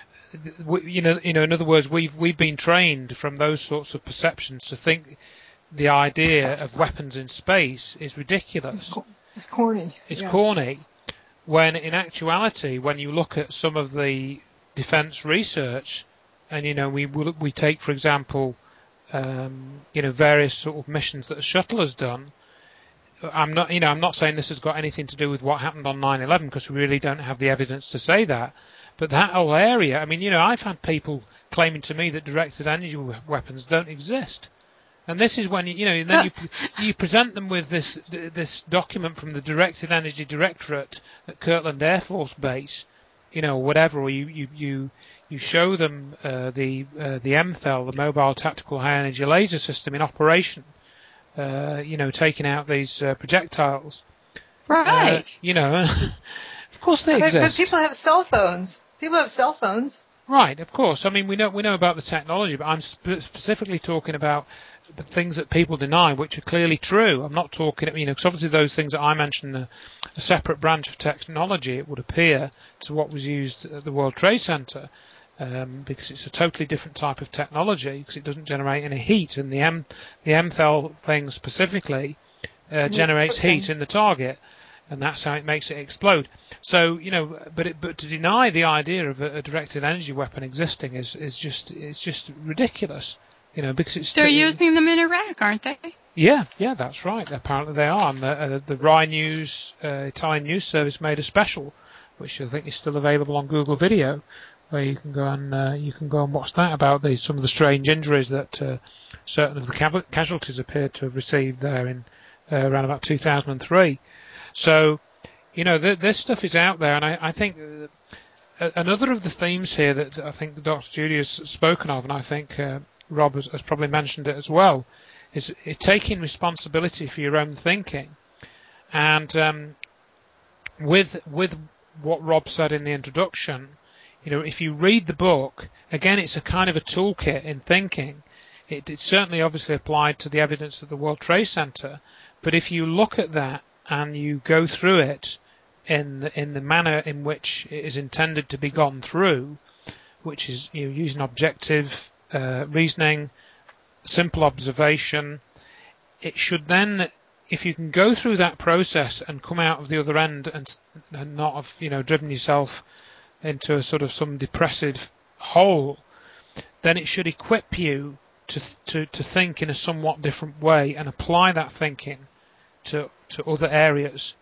In other words, we've been trained from those sorts of perceptions to think the idea of weapons in space is ridiculous. It's corny. It's corny. When in actuality, when you look at some of the defence research, and we take, for example, various sort of missions that the shuttle has done. I'm not saying this has got anything to do with what happened on 9/11, because we really don't have the evidence to say that. But that whole area, I've had people claiming to me that directed energy weapons don't exist. And this is when you present them with this document from the Directed Energy Directorate at Kirtland Air Force Base, whatever, or you show them the MTHEL, the Mobile Tactical High Energy Laser System in operation, taking out these projectiles. Right. Of course they exist. But people have cell phones. Right, of course. We know about the technology, but I'm specifically talking about the things that people deny, which are clearly true. I'm not talking, because obviously those things that I mentioned are a separate branch of technology, it would appear, to what was used at the World Trade Center, because it's a totally different type of technology, because it doesn't generate any heat, and the MTHEL thing specifically generates heat in the target, and that's how it makes it explode. So, but to deny the idea of a directed energy weapon existing is just ridiculous. Because they're using them in Iraq, aren't they? Yeah, that's right. Apparently they are. And the Rai News, Italian news service, made a special, which I think is still available on Google Video, where you can go and watch that about some of the strange injuries that certain of the casualties appeared to have received there in around about 2003. So, this stuff is out there, and I think another of the themes here that I think Dr. Judy has spoken of, and I think Rob has probably mentioned it as well, is taking responsibility for your own thinking. And with what Rob said in the introduction, if you read the book, again, it's a kind of a toolkit in thinking. It certainly obviously applied to the evidence at the World Trade Center, but if you look at that and you go through it in the manner in which it is intended to be gone through, which is using objective reasoning, simple observation, it should then, if you can go through that process and come out of the other end and not have driven yourself into a sort of some depressive hole, then it should equip you to think in a somewhat different way and apply that thinking to other areas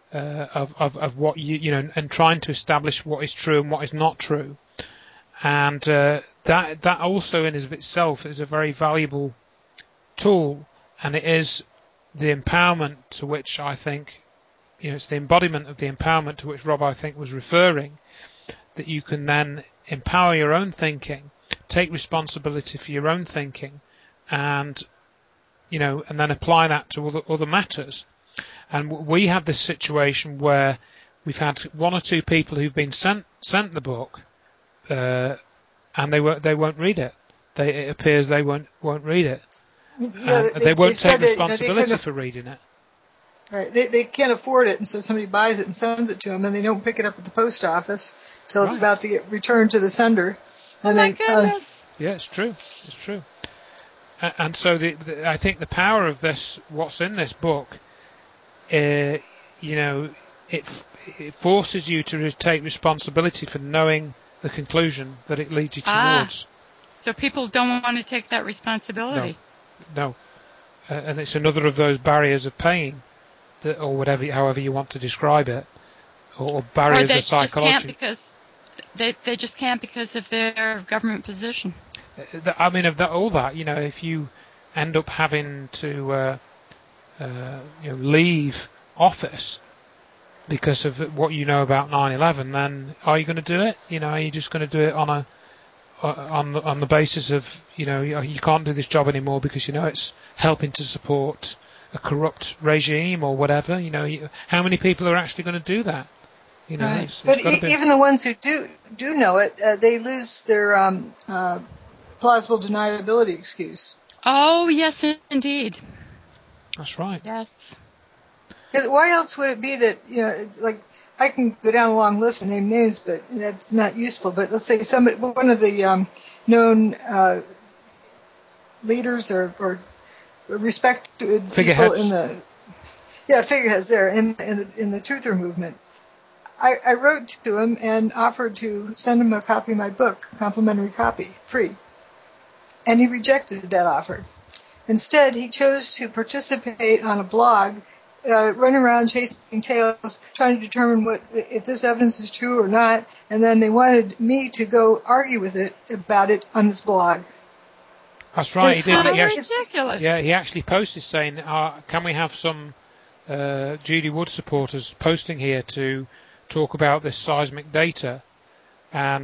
of what and trying to establish what is true and what is not true. And that also in of itself is a very valuable tool, and it is the empowerment to which I think, it's the embodiment of the empowerment to which Rob, I think, was referring, that you can then empower your own thinking, take responsibility for your own thinking, and and then apply that to other matters. And we have this situation where we've had one or two people who've been sent the book, and they won't read it. It appears they won't read it. Yeah, they won't take responsibility for reading it. Right, they can't afford it, and so somebody buys it and sends it to them, and they don't pick it up at the post office till it's about to get returned to the sender. And my goodness! Yeah, it's true. It's true. And so I think the power of this, what's in this book, it forces you to take responsibility for knowing the conclusion that it leads you towards. So people don't want to take that responsibility. No. And it's another of those barriers of paying. or whatever, however you want to describe it, or barriers of psychology. They just can't because of their government position. I mean, all that, if you end up having to leave office because of what you know about 9/11, then are you going to do it? Are you just going to do it on the basis of you can't do this job anymore because it's helping to support a corrupt regime or whatever? How many people are actually going to do that? Right. But even the ones who do know it, they lose their plausible deniability excuse. Oh, yes, indeed. That's right. Yes. Why else would it be that, like, I can go down a long list and name names, but that's not useful. But let's say one of the known leaders or respected people in figureheads there in the truther movement. I wrote to him and offered to send him a copy of my book, complimentary copy, free. And he rejected that offer. Instead, he chose to participate on a blog, run around chasing tails, trying to determine if this evidence is true or not, and then they wanted me to go argue about it on this blog. That's right, he did. Ridiculous. Yeah, he actually posted saying, can we have some Judy Wood supporters posting here to talk about this seismic data? And,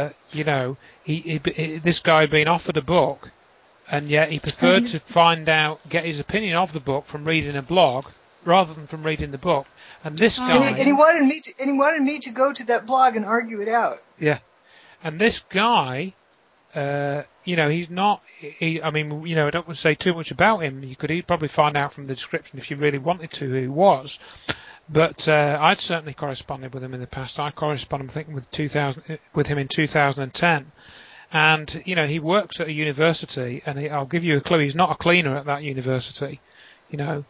this guy had been offered a book, and yet he preferred to get his opinion of the book from reading a blog rather than from reading the book. And this guy... And he wanted me to go to that blog and argue it out. Yeah. And this guy, he's not... I don't want to say too much about him. You'd probably find out from the description if you really wanted to who he was. But I'd certainly corresponded with him in the past. I corresponded, I think, with him in 2010. And, he works at a university, and I'll give you a clue, he's not a cleaner at that university, He's not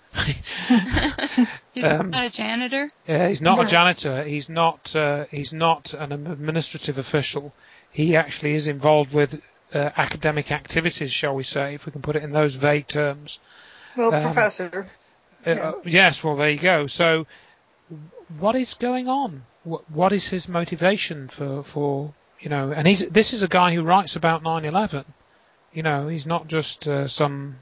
a janitor? Yeah, he's not a janitor. He's not an administrative official. He actually is involved with academic activities, shall we say, if we can put it in those vague terms. Well, professor. Yes, well, there you go. So, what is going on? What is his motivation for and this is a guy who writes about 9/11. He's not just some,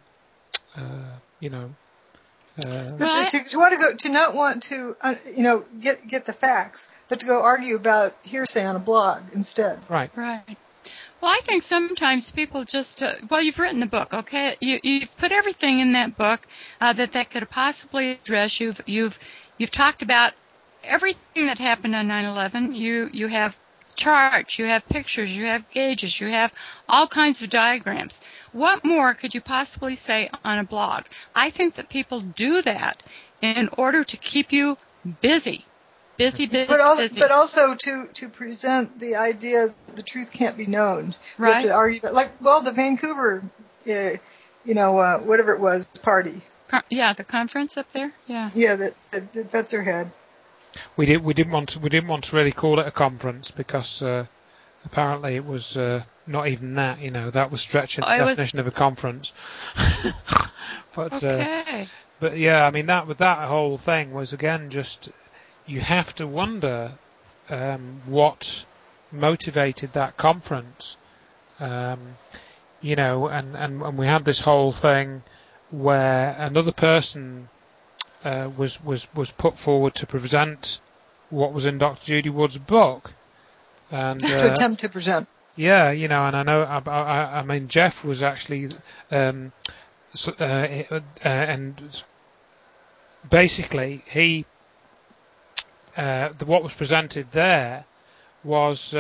to not want to, get the facts, but to go argue about hearsay on a blog instead. Right. Right. Well, I think sometimes people just, you've written the book, okay? You've put everything in that book that could possibly address. You've talked about everything that happened on 9/11. You have charts, you have pictures, you have gauges, you have all kinds of diagrams. What more could you possibly say on a blog? I think that people do that in order to keep you busy. But also to present the idea the truth can't be known. Right. You have to argue the Vancouver, whatever it was, party. The conference up there. Yeah. Yeah, that Fetzer had. We didn't want to really call it a conference because apparently it was not even that. That was stretching the definition of a conference. But okay. But yeah, I mean that whole thing was again just. You have to wonder what motivated that conference, and we had this whole thing where another person was put forward to present what was in Dr. Judy Wood's book, and to attempt to present. Yeah, and I know. I mean, Jeff was actually, and basically he. What was presented there was,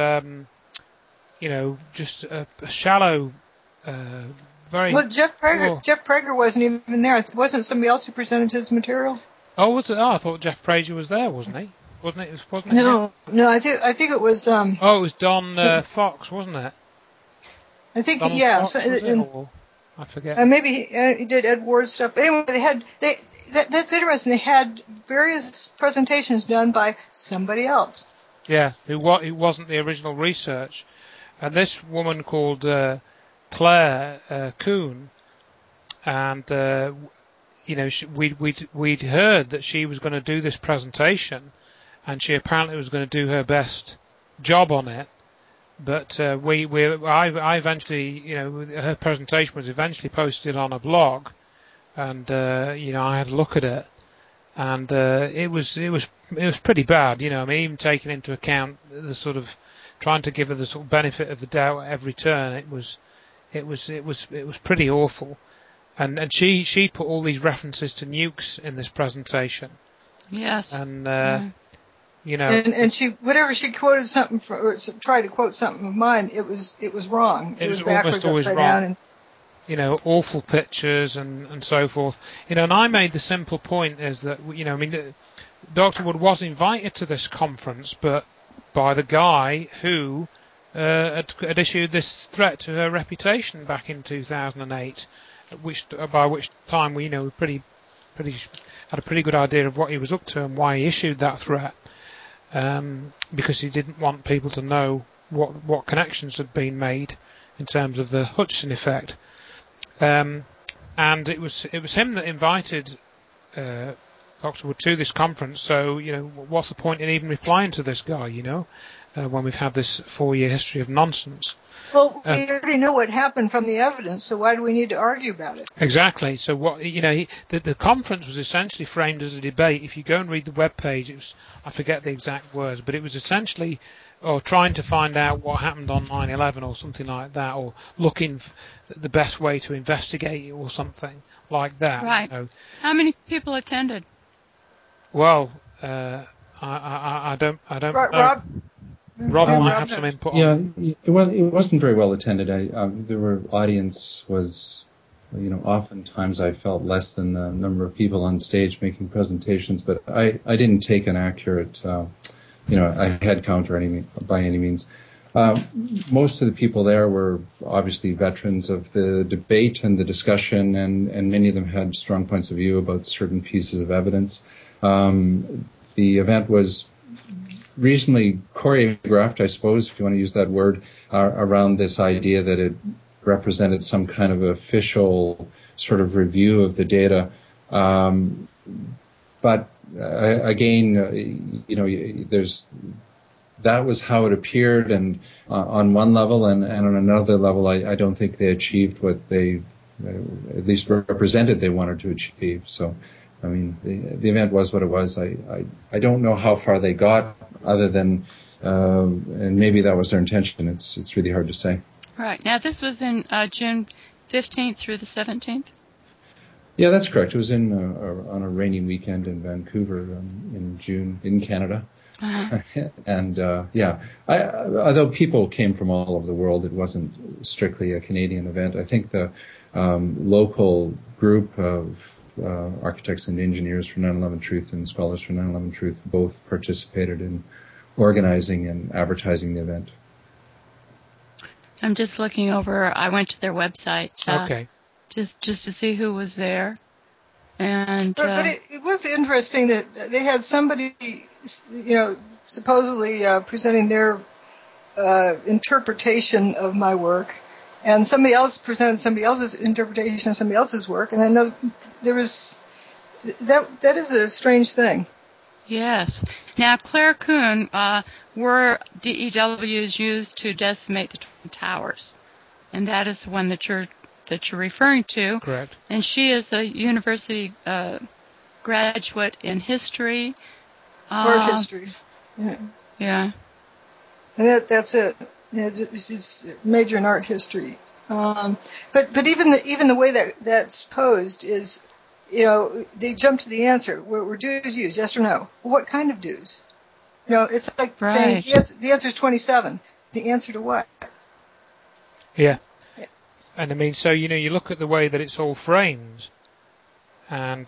just a shallow, very. Well, Jeff Prager wasn't even there. Wasn't somebody else who presented his material? Oh, was it? Oh, I thought Jeff Prager was there, wasn't he? Wasn't it? No. I think it was. It was Don Fox, wasn't it? I think Donald Fox, I forget. Maybe he did Ed Ward's stuff. But anyway, that's interesting. They had various presentations done by somebody else. Yeah, it wasn't the original research. And this woman called Claire Kuhn, and we'd heard that she was going to do this presentation, and she apparently was going to do her best job on it. But I eventually, her presentation was eventually posted on a blog, and I had a look at it, and it was pretty bad. Even taking into account the sort of trying to give her the sort of benefit of the doubt at every turn, it was pretty awful. And she put all these references to nukes in this presentation. Yes. And and she, whatever she quoted something from, or tried to quote something of mine, it was wrong. It was backwards, almost always upside wrong. down, and awful pictures and so forth. And I made the simple point is that Dr. Wood was invited to this conference, but by the guy who had issued this threat to her reputation back in 2008, by which time we had a pretty good idea of what he was up to and why he issued that threat, because he didn't want people to know what connections had been made in terms of the Hutchison effect. And it was him that invited Dr. Wood to this conference. So what's the point in even replying to this guy? When we've had this 4-year history of nonsense. Well, we already know what happened from the evidence, so why do we need to argue about it? Exactly. So what the conference was essentially framed as a debate. If you go and read the web page, I forget the exact words, but it was essentially trying to find out what happened on 9/11 or something like that, or looking for the best way to investigate it or something like that. Right. How many people attended? Well, I don't Rob? Rob might have some input. Yeah, it wasn't very well attended. Audience was, oftentimes I felt less than the number of people on stage making presentations, but I didn't take an accurate, a head count by any means. Most of the people there were obviously veterans of the debate and the discussion, and many of them had strong points of view about certain pieces of evidence. The event was reasonably choreographed, I suppose, if you want to use that word, around this idea that it represented some kind of official sort of review of the data. But again, that was how it appeared, and on one level, and on another level, I don't think they achieved what they at least represented they wanted to achieve. So, I mean, the event was what it was. I don't know how far they got, other than, and maybe that was their intention. It's really hard to say. Right. Now, this was in June 15th through the 17th? Yeah, that's correct. It was on a rainy weekend in Vancouver in June in Canada. Uh-huh. And although people came from all over the world, it wasn't strictly a Canadian event. I think the local group of architects and engineers for 9/11 Truth and scholars for 9/11 Truth both participated in organizing and advertising the event. I'm just looking over. I went to their website. Okay. Just to see who was there. And but it was interesting that they had somebody, supposedly presenting their interpretation of my work, and somebody else presented somebody else's interpretation of somebody else's work, and I know there was that is a strange thing. Yes. Now, Claire Kuhn, were DEWs used to decimate the Twin Towers? And that is the one that you're referring to. Correct. And she is a university graduate in history. Art history. Yeah. Yeah. And that's it. Yeah, she's major in art history. But even the way that's posed is, they jump to the answer. Were dues used? Yes or no? What kind of dues? It's like saying the answer is 27. The answer to what? Yeah. And I mean, so, you look at the way that it's all framed, and,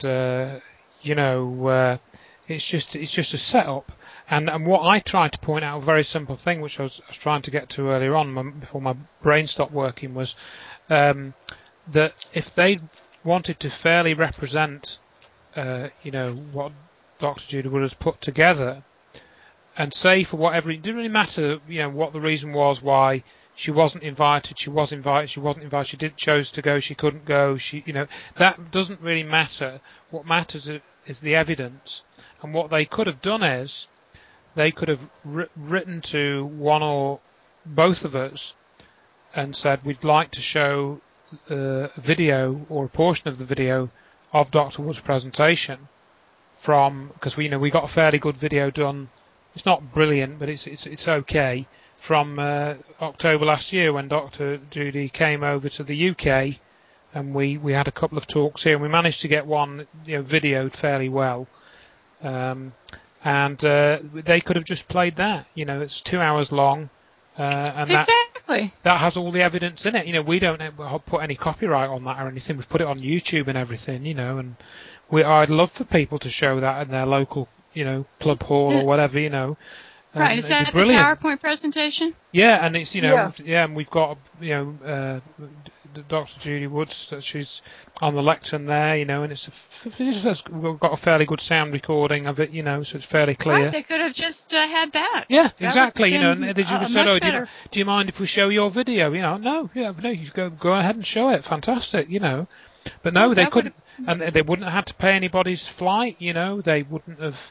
it's just a setup. And what I tried to point out, a very simple thing, which I was trying to get to earlier on before my brain stopped working, was that if they wanted to fairly represent, what Dr. Judy Wood has put together, and say for whatever, it didn't really matter, what the reason was why she wasn't invited, she was invited, she wasn't invited, she didn't chose to go, she couldn't go, that doesn't really matter. What matters is the evidence. And what they could have done is, they could have written to one or both of us and said, we'd like to show a video or a portion of the video of Dr. Wood's presentation because we got a fairly good video done. It's not brilliant, but it's okay, from October last year when Dr. Judy came over to the UK, and we had a couple of talks here, and we managed to get one videoed fairly well. And they could have just played that. It's 2 hours long, and exactly. that has all the evidence in it. We don't put any copyright on that or anything. We've put it on YouTube and everything. And I'd love for people to show that in their local, club hall or whatever. Right. Is that the PowerPoint presentation? Yeah, and it's and we've got Dr. Judy Woods, that she's on the lectern there, and we've got a fairly good sound recording of it, so it's fairly clear. Right, they could have just had that. Yeah, exactly, and they just said, do you mind if we show your video? No, you go ahead and show it, fantastic, But no, they couldn't, and they wouldn't have had to pay anybody's flight, they wouldn't have,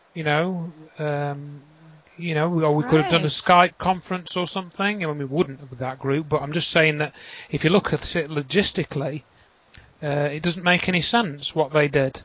or we could have done a Skype conference or something. We wouldn't with that group, but I'm just saying that if you look at it logistically, it doesn't make any sense what they did,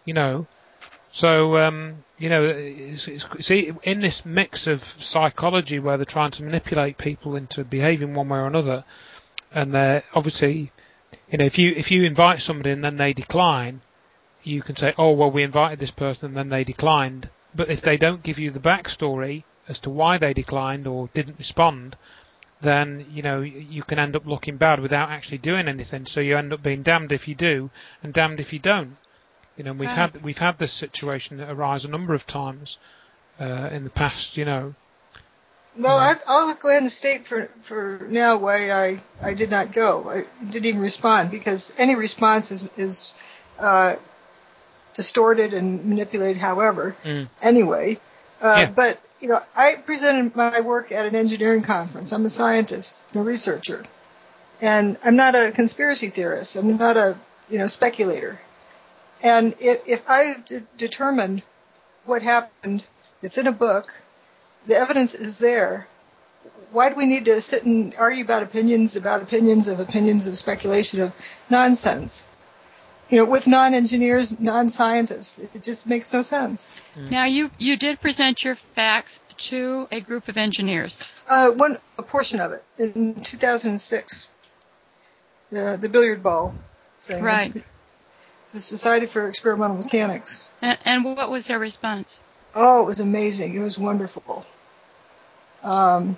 So, see, in this mix of psychology where they're trying to manipulate people into behaving one way or another, and they're obviously, if you invite somebody and then they decline, you can say, oh, well, we invited this person and then they declined. But if they don't give you the backstory as to why they declined or didn't respond, then, you can end up looking bad without actually doing anything. So you end up being damned if you do and damned if you don't. We've had this situation arise a number of times in the past, Well, I'll go ahead and state for now why I did not go. I didn't even respond, because any response is distorted and manipulated however. Anyway, but I presented my work at an engineering conference. I'm a scientist, a researcher, and I'm not a conspiracy theorist. I'm not a speculator. And if I determined what happened, it's in a book, the evidence is there. Why do we need to sit and argue about opinions of speculation, of nonsense? With non-engineers, non-scientists. It just makes no sense. Now, you did present your facts to a group of engineers. A portion of it in 2006. The billiard ball thing. Right. The Society for Experimental Mechanics. And what was their response? Oh, it was amazing. It was wonderful. I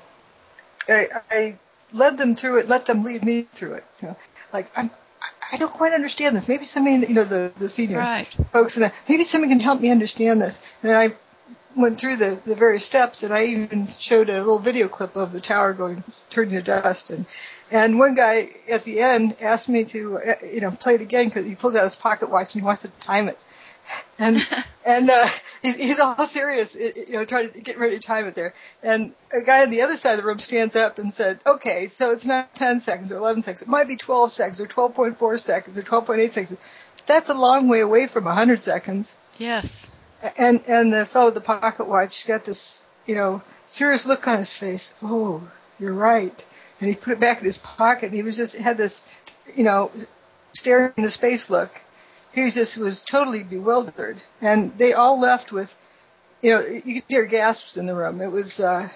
led them through it, let them lead me through it. I don't quite understand this. Maybe somebody, the senior folks, maybe somebody can help me understand this. And I went through the various steps, and I even showed a little video clip of the tower turning to dust. And one guy at the end asked me to, play it again, because he pulls out his pocket watch and he wants to time it. And he's all serious, trying to get ready to time it there. And a guy on the other side of the room stands up and said, okay, so it's not 10 seconds or 11 seconds. It might be 12 seconds or 12.4 seconds or 12.8 seconds. That's a long way away from 100 seconds. Yes. And the fellow with the pocket watch got this, serious look on his face. Oh, you're right. And he put it back in his pocket, and he had this, staring into space look. He was totally bewildered. And they all left with, you could hear gasps in the room. It was, well,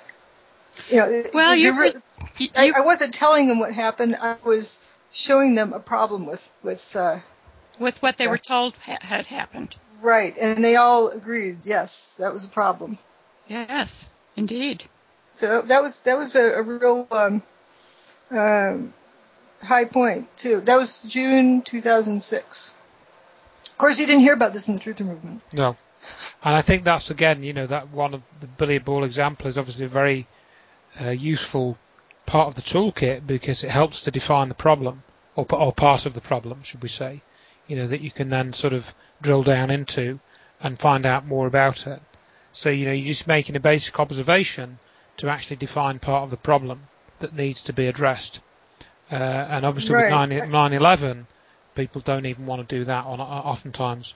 I wasn't telling them what happened. I was showing them a problem with what they were told had happened. Right. And they all agreed, yes, that was a problem. Yes, indeed. So that was a real, high point too. That was June 2006. Of course, you didn't hear about this in the Truther Movement. No. And I think that's, again, that one of the billiard ball example is obviously a very useful part of the toolkit, because it helps to define the problem, or part of the problem, should we say, that you can then sort of drill down into and find out more about it. So, you're just making a basic observation to actually define part of the problem. that needs to be addressed. And obviously Right. with 9/11, people don't even want to do that oftentimes.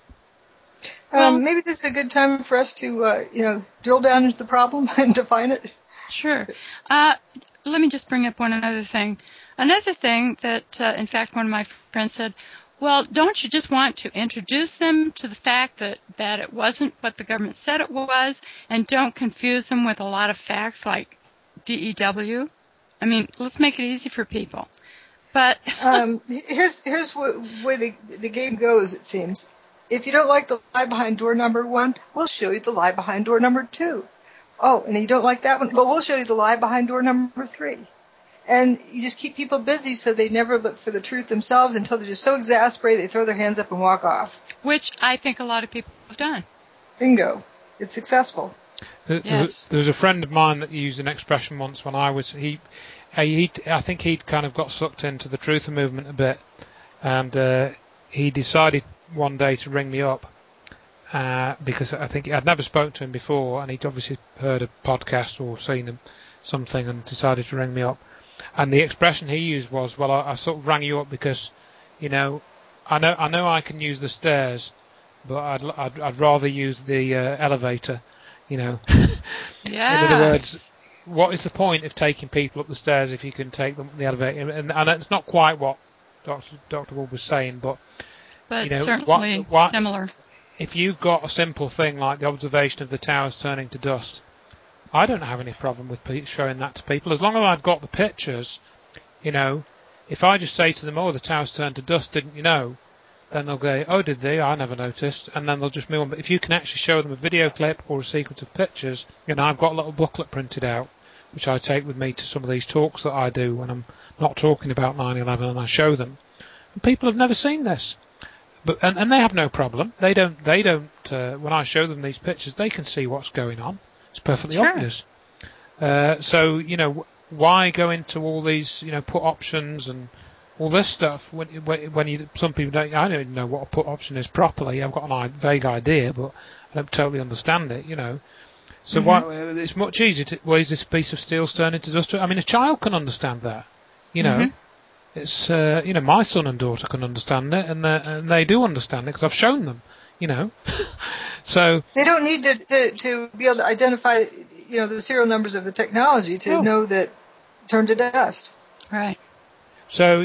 Maybe this is a good time for us to, drill down into the problem and define it. Sure. Let me just bring up one other thing. Another thing that, in fact, one of my friends said, well, don't you just want to introduce them to the fact that it wasn't what the government said it was, and don't confuse them with a lot of facts like DEW? I mean, let's make it easy for people. But here's where the game goes, it seems. If you don't like the lie behind door number 1, we'll show you the lie behind door number 2. Oh, and you don't like that one? Well, we'll show you the lie behind door number 3. And you just keep people busy so they never look for the truth themselves until they're just so exasperated they throw their hands up and walk off. Which I think a lot of people have done. Bingo. It's successful. Yes. There was a friend of mine that used an expression once when I think he'd kind of got sucked into the truther movement a bit, and he decided one day to ring me up because I think I'd never spoken to him before, and he'd obviously heard a podcast or seen something and decided to ring me up. And the expression he used was, well, I sort of rang you up because, I know I can use the stairs, but I'd rather use the elevator, Yes. In other words, what is the point of taking people up the stairs if you can take them up the elevator? And it's not quite what Dr. Wolf was saying, but certainly similar. If you've got a simple thing like the observation of the towers turning to dust, I don't have any problem with showing that to people. As long as I've got the pictures, if I just say to them, oh, the towers turned to dust, didn't you know? Then they'll go, oh, did they? I never noticed. And then they'll just move on. But if you can actually show them a video clip or a sequence of pictures, I've got a little booklet printed out, which I take with me to some of these talks that I do when I'm not talking about 9/11, and I show them. And people have never seen this. And they have no problem. They don't. When I show them these pictures, they can see what's going on. It's perfectly obvious. So why go into all these put options and all this stuff when some people don't. I don't even know what a put option is properly. I've got a vague idea, but I don't totally understand it. So why? It's much easier to. Well, is this piece of steel turned into dust? I mean, a child can understand that. It's my son and daughter can understand it, and they do understand it because I've shown them. So they don't need to be able to identify the serial numbers of the technology to know that turned to dust. Right. So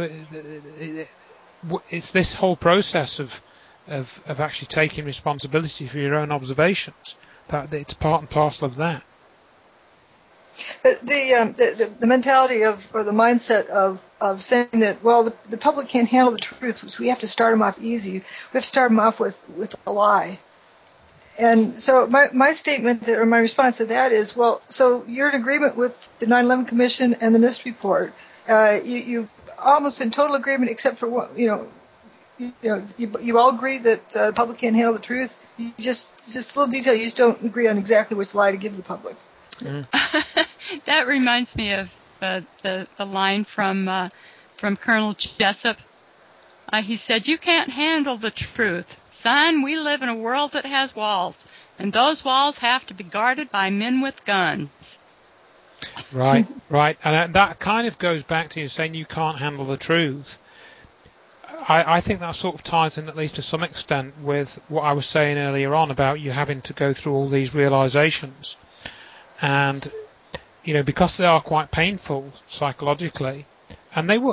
it's this whole process of actually taking responsibility for your own observations that it's part and parcel of that. But the mentality or the mindset of saying that, well, the public can't handle the truth, so we have to start them off easy. We have to start them off with a lie. And so my statement or my response to that is, well, so you're in agreement with the 9/11 Commission and the NIST report. You almost in total agreement, except for what you all agree that the public can't handle the truth. You just a little detail. You just don't agree on exactly which lie to give the public. That reminds me of the line from Colonel Jessup. He said, "You can't handle the truth. Son, we live in a world that has walls, and those walls have to be guarded by men with guns." Right. And that kind of goes back to you saying you can't handle the truth. I think that sort of ties in, at least to some extent, with what I was saying earlier on about you having to go through all these realizations. And, because they are quite painful psychologically, and I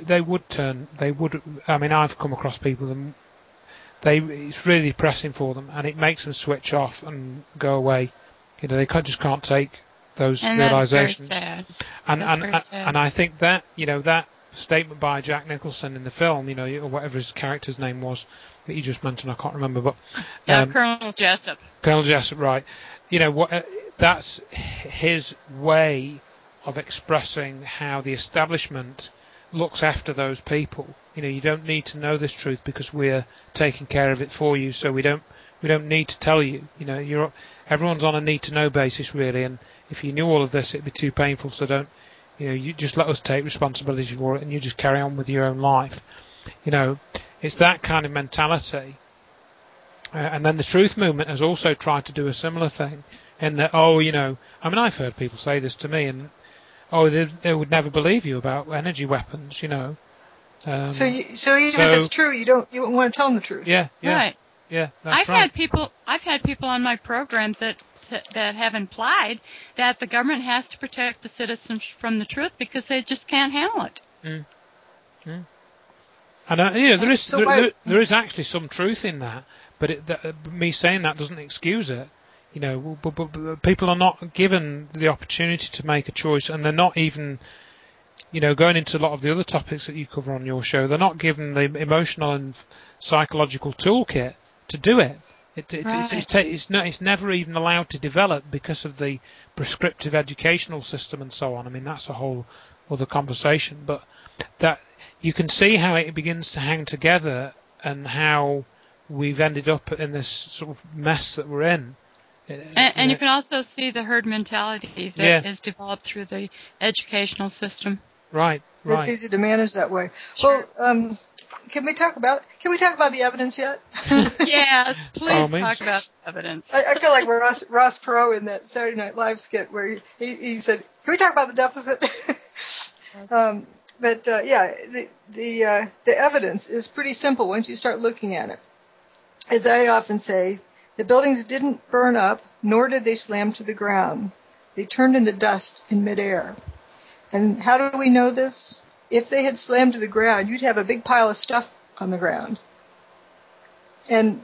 mean, I've come across people and it's really depressing for them, and it makes them switch off and go away. They just can't take those realizations. That's very sad. And I think that, that statement by Jack Nicholson in the film, or whatever his character's name was that you just mentioned, I can't remember, but Colonel Jessup. Colonel Jessup, right? That's his way of expressing how the establishment looks after those people. You don't need to know this truth because we're taking care of it for you, so we don't need to tell you. Everyone's on a need to know basis really, and if you knew all of this, it'd be too painful. So don't. You just let us take responsibility for it, and you just carry on with your own life. It's that kind of mentality. And then the truth movement has also tried to do a similar thing in that, I mean, I've heard people say this to me, and oh, they would never believe you about energy weapons, So even if it's true, you don't want to tell them the truth. Yeah. Right. Yeah, that's right. I've had people on my program that have implied that the government has to protect the citizens from the truth because they just can't handle it. Mm. Mm. And there is actually some truth in that, but me saying that doesn't excuse it. But people are not given the opportunity to make a choice, and they're not even, going into a lot of the other topics that you cover on your show. They're not given the emotional and psychological toolkit to do it. It's never even allowed to develop because of the prescriptive educational system and so on. I mean, that's a whole other conversation, but that you can see how it begins to hang together and how we've ended up in this sort of mess that we're in. And you can also see the herd mentality that is developed through the educational system. Right. It's easy to manage that way. Sure. Well, can we talk about the evidence yet? Yes, please talk about evidence. I feel like Ross Perot in that Saturday Night Live skit where he said, "Can we talk about the deficit?" The evidence is pretty simple once you start looking at it. As I often say, the buildings didn't burn up, nor did they slam to the ground. They turned into dust in midair. And how do we know this? If they had slammed to the ground, you'd have a big pile of stuff on the ground. And,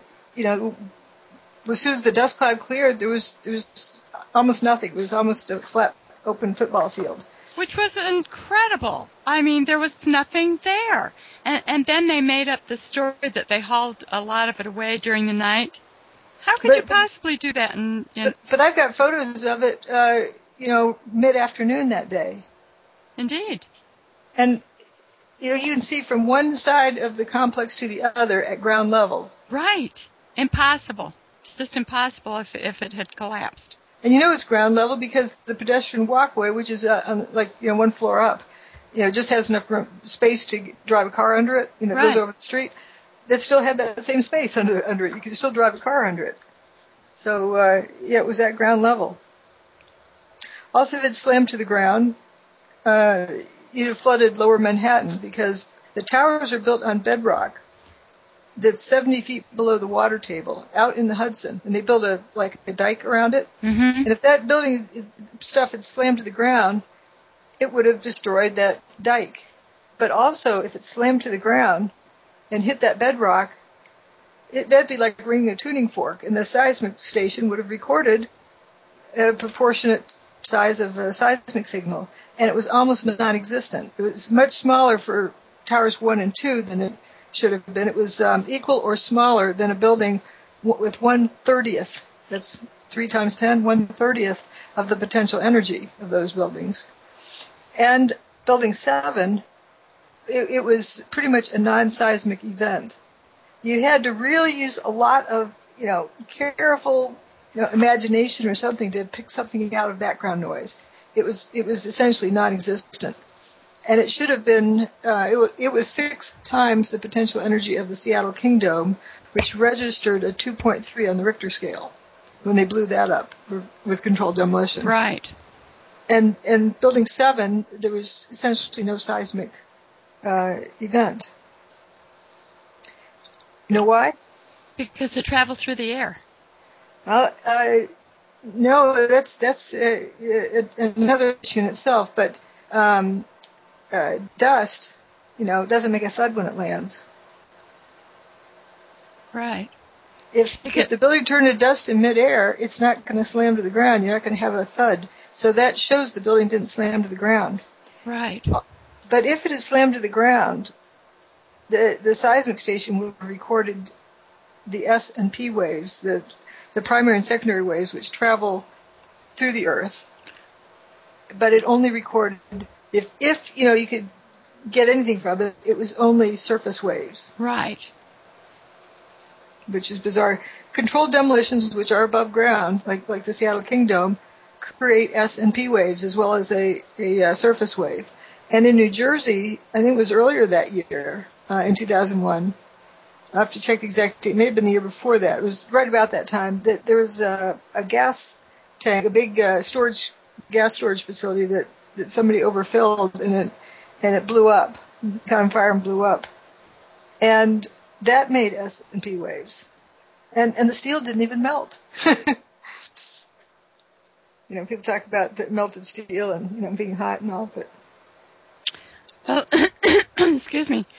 as soon as the dust cloud cleared, there was almost nothing. It was almost a flat, open football field. Which was incredible. I mean, there was nothing there. And then they made up the story that they hauled a lot of it away during the night. How could you possibly do that? But I've got photos of it, mid-afternoon that day. Indeed. And, you can see from one side of the complex to the other at ground level. Right. Impossible. It's just impossible if it had collapsed. And it's ground level because the pedestrian walkway, which is one floor up, just has enough space to drive a car under it. It goes over the street. That still had that same space under it. You could still drive a car under it. So it was at ground level. Also, if it slammed to the ground, you'd have flooded lower Manhattan because the towers are built on bedrock that's 70 feet below the water table out in the Hudson, and they built a dike around it. Mm-hmm. And if that building stuff had slammed to the ground, it would have destroyed that dike. But also, if it slammed to the ground and hit that bedrock, that'd be like ringing a tuning fork, and the seismic station would have recorded a proportionate size of a seismic signal, and it was almost non-existent. It was much smaller for towers 1 and 2 than it should have been. It was equal or smaller than a building with 1/30th. That's 3 times 10, 1/30th of the potential energy of those buildings. And building 7, it was pretty much a non-seismic event. You had to really use a lot of, careful, imagination or something to pick something out of background noise. It was essentially non-existent. And it should have been, it was 6 times the potential energy of the Seattle King Dome, which registered a 2.3 on the Richter scale when they blew that up with controlled demolition. Right. And building 7, there was essentially no seismic event. You know why? Because it traveled through the air. No, that's another issue in itself, but dust, doesn't make a thud when it lands. Right. If the building turned to dust in midair, it's not going to slam to the ground. You're not going to have a thud. So that shows the building didn't slam to the ground. Right. But if it had slammed to the ground, the seismic station would have recorded the S and P waves, the primary and secondary waves, which travel through the Earth. But it only recorded, if you could get anything from it, it was only surface waves. Right. Which is bizarre. Controlled demolitions, which are above ground, like the Seattle King Dome, create S and P waves as well as a surface wave. And in New Jersey, I think it was earlier that year, in 2001, I'll have to check the exact date, it may have been the year before that, it was right about that time, that there was a gas tank, a big gas storage facility that that somebody overfilled and it blew up, caught on fire and blew up. And that made S&P waves. And the steel didn't even melt. People talk about the melted steel and, being hot and all, but. Well, excuse me.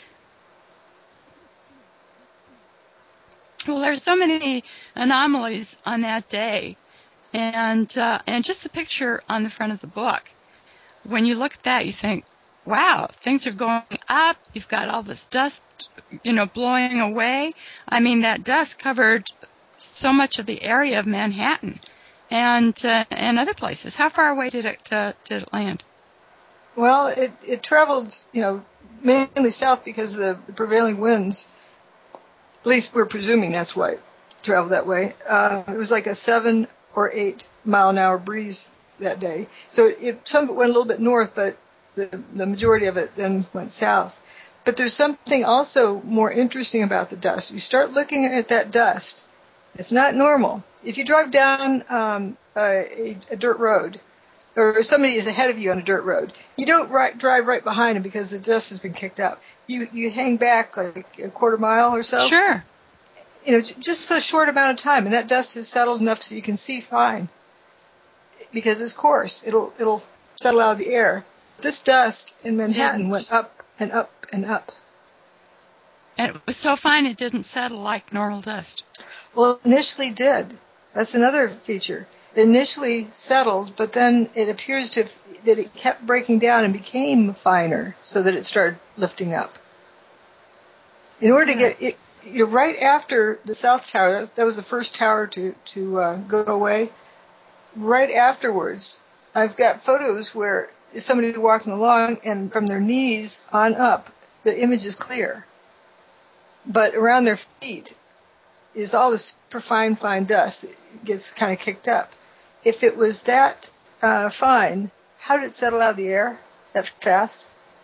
Well, there's so many anomalies on that day. And just the picture on the front of the book. When you look at that, you think, wow, things are going up. You've got all this dust, blowing away. I mean, that dust covered so much of the area of Manhattan and other places. How far away did it land? Well, it traveled, mainly south because of the prevailing winds. At least we're presuming that's why it traveled that way. It was like a 7 or 8 mile an hour breeze that day. So some of it went a little bit north, but the majority of it then went south. But there's something also more interesting about the dust. You start looking at that dust, it's not normal. If you drive down a dirt road, or somebody is ahead of you on a dirt road, you don't drive right behind them because the dust has been kicked up. You hang back like a quarter mile or so. Sure. Just a short amount of time, and that dust is settled enough so you can see fine. Because it's coarse, it'll settle out of the air. This dust in Manhattan went up and up and up. And it was so fine it didn't settle like normal dust. Well, it initially did. That's another feature. It initially settled, but then it appears that it kept breaking down and became finer so that it started lifting up. In order to get it, right after the South Tower, that was the first tower to go away. Right afterwards, I've got photos where somebody walking along and from their knees on up, the image is clear. But around their feet is all this super fine dust that gets kind of kicked up. If it was that fine, how did it settle out of the air that fast?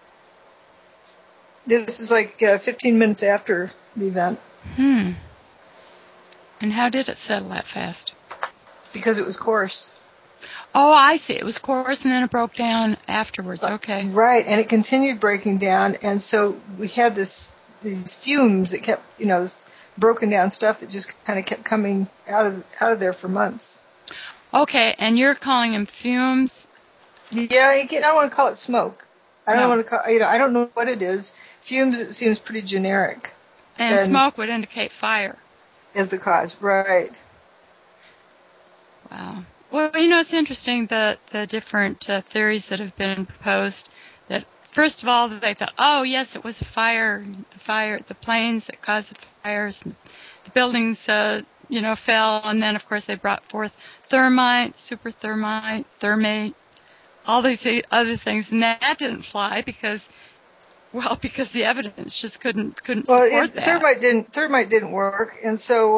This is like 15 minutes after the event. And how did it settle that fast? Because it was coarse. Oh, I see. It was coarse and then it broke down afterwards. Okay. Right, and it continued breaking down, and so we had these fumes that kept, broken down stuff that just kind of kept coming out of there for months. Okay, and you're calling them fumes? Yeah, I don't want to call it smoke. I don't want to call, I don't know what it is. Fumes, it seems pretty generic. And smoke would indicate fire. As the cause, right. Wow. Well, it's interesting the different theories that have been proposed. That first of all, they thought, oh yes, it was a fire, the planes that caused the fires, and the buildings, fell, and then of course they brought forth thermite, super thermite, thermate, all these other things, and that didn't fly because the evidence just couldn't support that. Thermite didn't work, and so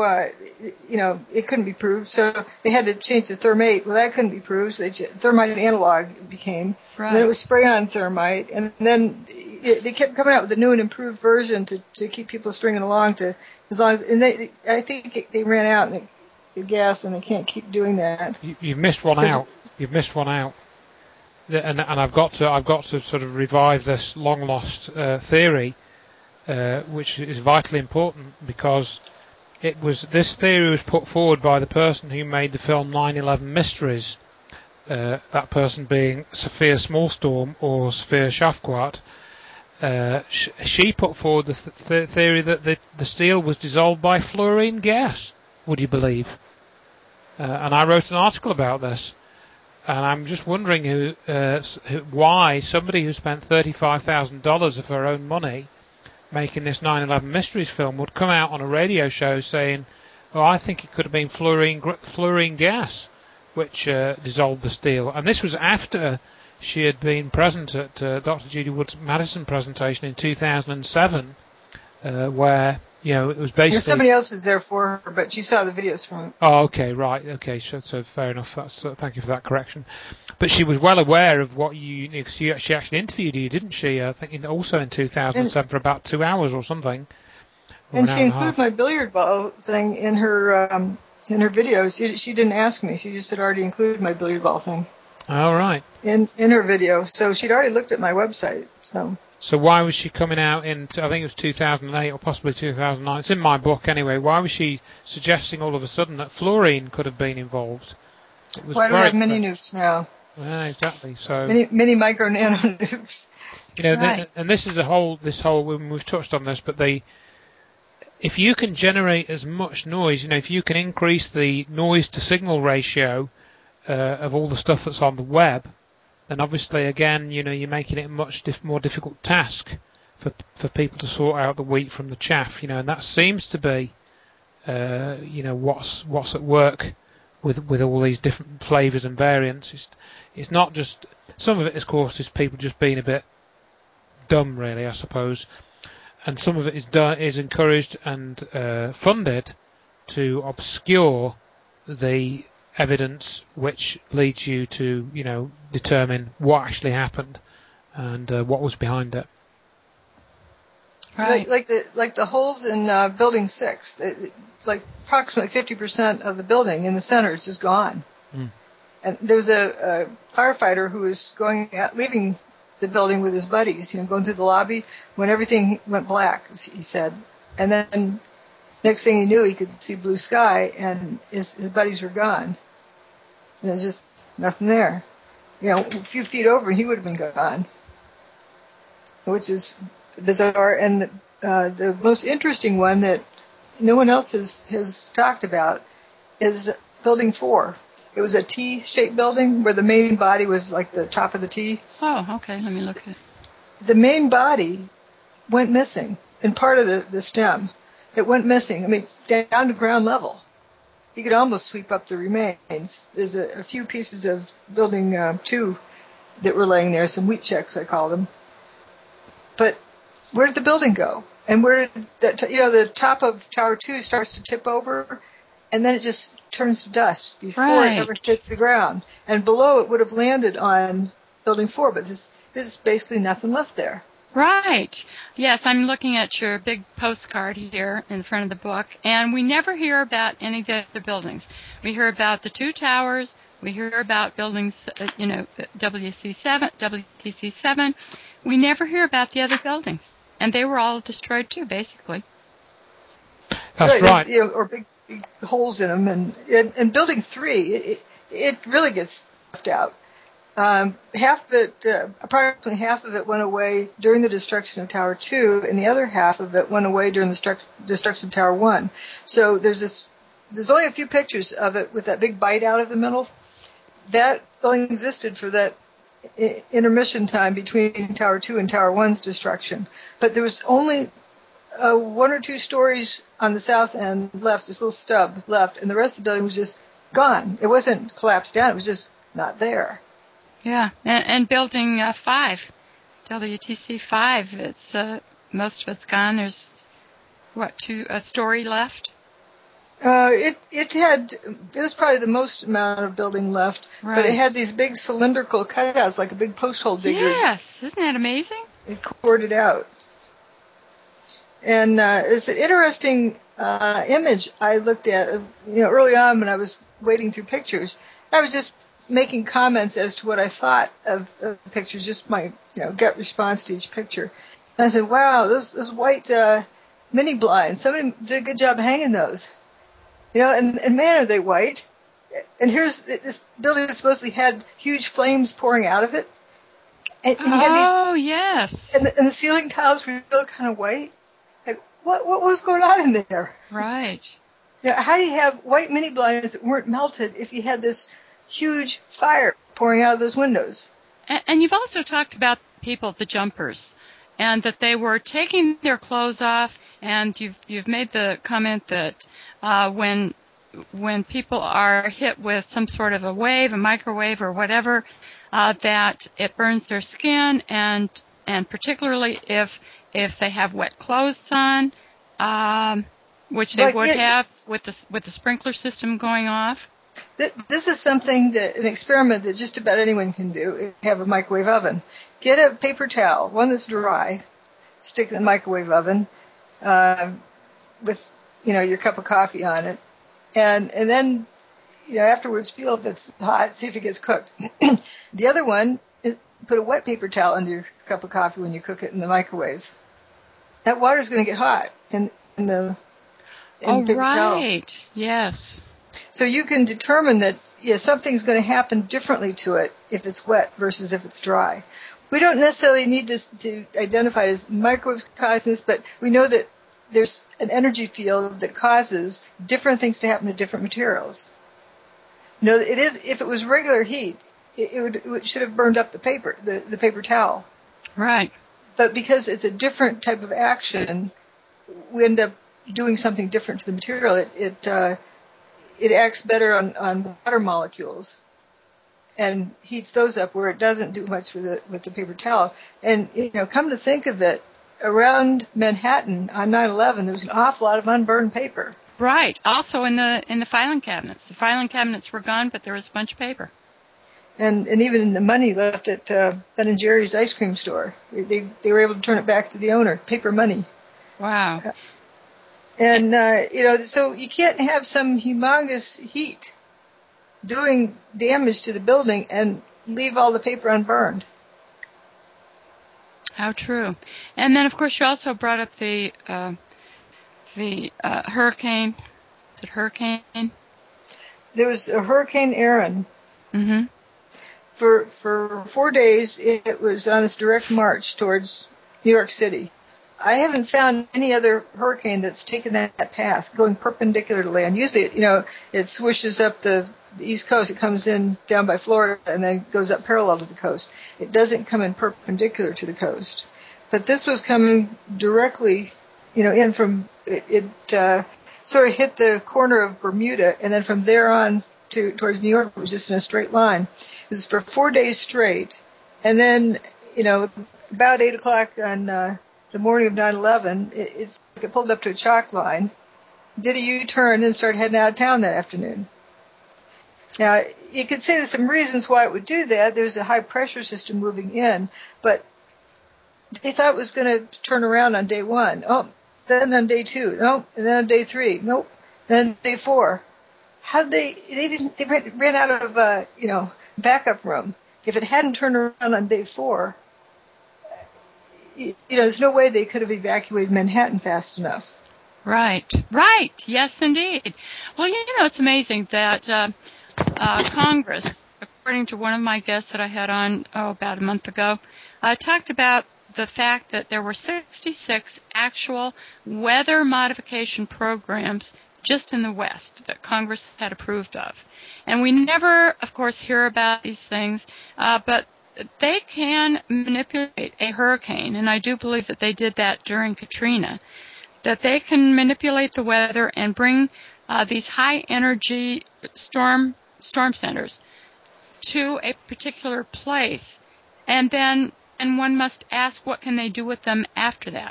it couldn't be proved. So they had to change the thermate. Well, that couldn't be proved. So thermite analog became. Right. And then it was spray-on thermite, and then they kept coming out with a new and improved version to keep people stringing along I think they ran out and the gas, and they can't keep doing that. You've missed one out. You've missed one out. And I've got to sort of revive this long lost theory, which is vitally important because this theory was put forward by the person who made the film 9/11 Mysteries. That person being Sophia Smallstorm or Sophia Shafquat. She put forward the theory that the steel was dissolved by fluorine gas. Would you believe? And I wrote an article about this. And I'm just wondering why somebody who spent $35,000 of her own money making this 9/11 Mysteries film would come out on a radio show saying, "Oh, I think it could have been fluorine gas, which dissolved the steel." And this was after she had been present at Dr. Judy Wood's Madison presentation in 2007, where it was basically... Somebody else was there for her, but she saw the videos from it. Oh, okay, right, okay, so fair enough. Thank you for that correction. But she was well aware of what she actually interviewed you, didn't she? I think also in 2007 for about 2 hours or something. And she included my billiard ball thing in her videos. She didn't ask me. She just had already included my billiard ball thing. All right. in her video. So she'd already looked at my website. So why was she coming out in, I think it was 2008 or possibly 2009? It's in my book anyway. Why was she suggesting all of a sudden that fluorine could have been involved? Why do we have mini nukes now? Yeah, exactly. So mini micro nano nukes. Right. And this is we've touched on this, but if you can generate as much noise, if you can increase the noise to signal ratio of all the stuff that's on the web, then obviously again, you're making it a much more difficult task for people to sort out the wheat from the chaff, and that seems to be, what's at work with all these different flavors and variants. It's not just, some of it, of course, is people just being a bit dumb, really, I suppose, and some of it is encouraged and funded to obscure the evidence which leads you to determine what actually happened and what was behind it. Right. Like the holes in Building 6, like approximately 50% of the building in the center is just gone. Mm. And there was a firefighter who was leaving the building with his buddies, going through the lobby when everything went black, he said. And then next thing he knew, he could see blue sky, and his buddies were gone. And there's just nothing there. A few feet over, he would have been gone, which is bizarre. And the most interesting one that no one else has talked about is Building 4. It was a T-shaped building where the main body was like the top of the T. Oh, okay. Let me look at it. The main body went missing in part of the stem. It went missing. I mean, down to ground level. You could almost sweep up the remains. There's a few pieces of Building 2 that were laying there, some wheat checks, I call them. But where did the building go? And where did the top of Tower 2 starts to tip over, and then it just turns to dust before it ever hits the ground. And below it would have landed on Building 4, but there's basically nothing left there. Right. Yes, I'm looking at your big postcard here in front of the book, and we never hear about any of the other buildings. We hear about the 2 towers. We hear about buildings, WTC7. We never hear about the other buildings, and they were all destroyed too, basically. That's right. Or big holes in them, and Building 3, it really gets left out. Approximately half of it went away during the destruction of Tower 2, and the other half of it went away during the destruction of Tower 1. So there's only a few pictures of it with that big bite out of the middle. That only existed for that intermission time between Tower 2 and Tower 1's destruction. But there was only 1 or 2 stories on the south end left, this little stub left, and the rest of the building was just gone. It wasn't collapsed down, it was just not there. Yeah, and Building 5, WTC 5, it's most of it's gone. There's a story left? It was probably the most amount of building left, right. But it had these big cylindrical cutouts like a big post hole digger. Yes, isn't that amazing? It corded out. And it's an interesting image I looked at, early on when I was wading through pictures. I was just making comments as to what I thought of the pictures, just my gut response to each picture. And I said, wow, those white mini blinds, somebody did a good job hanging those. And man, are they white. And here's this building that supposedly had huge flames pouring out of it. And you had these, yes. And the ceiling tiles were still kind of white. Like, what was going on in there? Right. How do you have white mini blinds that weren't melted if you had this huge fire pouring out of those windows? And you've also talked about people, the jumpers, and that they were taking their clothes off, and you've made the comment that when people are hit with some sort of a wave, a microwave or whatever, that it burns their skin, and particularly if they have wet clothes on, which they would have with the sprinkler system going off. This is an experiment that just about anyone can do. Have a microwave oven. Get a paper towel, one that's dry, stick it in the microwave oven with your cup of coffee on it, and then afterwards feel if it's hot, see if it gets cooked. The other one is put a wet paper towel under your cup of coffee when you cook it in the microwave. That water is going to get hot in the paper towel. Right. Yes. So you can determine that something's going to happen differently to it if it's wet versus if it's dry. We don't necessarily need to identify it as microwaves causing this, but we know that there's an energy field that causes different things to happen to different materials. It is, if it was regular heat, it should have burned up the paper, the paper towel. Right. But because it's a different type of action, we end up doing something different to the material. It acts better on water molecules and heats those up where it doesn't do much with the paper towel. And, come to think of it, around Manhattan on 9/11, there was an awful lot of unburned paper. Right. Also in the filing cabinets. The filing cabinets were gone, but there was a bunch of paper. And even in the money left at Ben and Jerry's ice cream store, they were able to turn it back to the owner, paper money. Wow. And, so you can't have some humongous heat doing damage to the building and leave all the paper unburned. How true. And then, of course, you also brought up the hurricane. Is it hurricane? There was a Hurricane Aaron. Mm-hmm. For 4 days, it was on its direct march towards New York City. I haven't found any other hurricane that's taken that path, going perpendicular to land. Usually, it swishes up the East Coast. It comes in down by Florida and then goes up parallel to the coast. It doesn't come in perpendicular to the coast. But this was coming directly, in from, it sort of hit the corner of Bermuda, and then from there on towards New York, it was just in a straight line. It was for 4 days straight. And then, about 8 o'clock on the morning of 9/11, it pulled up to a chalk line, did a U-turn, and started heading out of town that afternoon. Now, you could say there's some reasons why it would do that. There's a high-pressure system moving in, but they thought it was going to turn around on day one. Oh, then on day two. Nope. And then on day three. Nope. Then on day four. They ran out of, backup room. If it hadn't turned around on day four, there's no way they could have evacuated Manhattan fast enough. Right. Yes, indeed. Well, it's amazing that Congress, according to one of my guests that I had on, about a month ago, talked about the fact that there were 66 actual weather modification programs just in the West that Congress had approved of. And we never, of course, hear about these things, but they can manipulate a hurricane, and I do believe that they did that during Katrina, that they can manipulate the weather and bring these high-energy storm centers to a particular place, and one must ask, what can they do with them after that?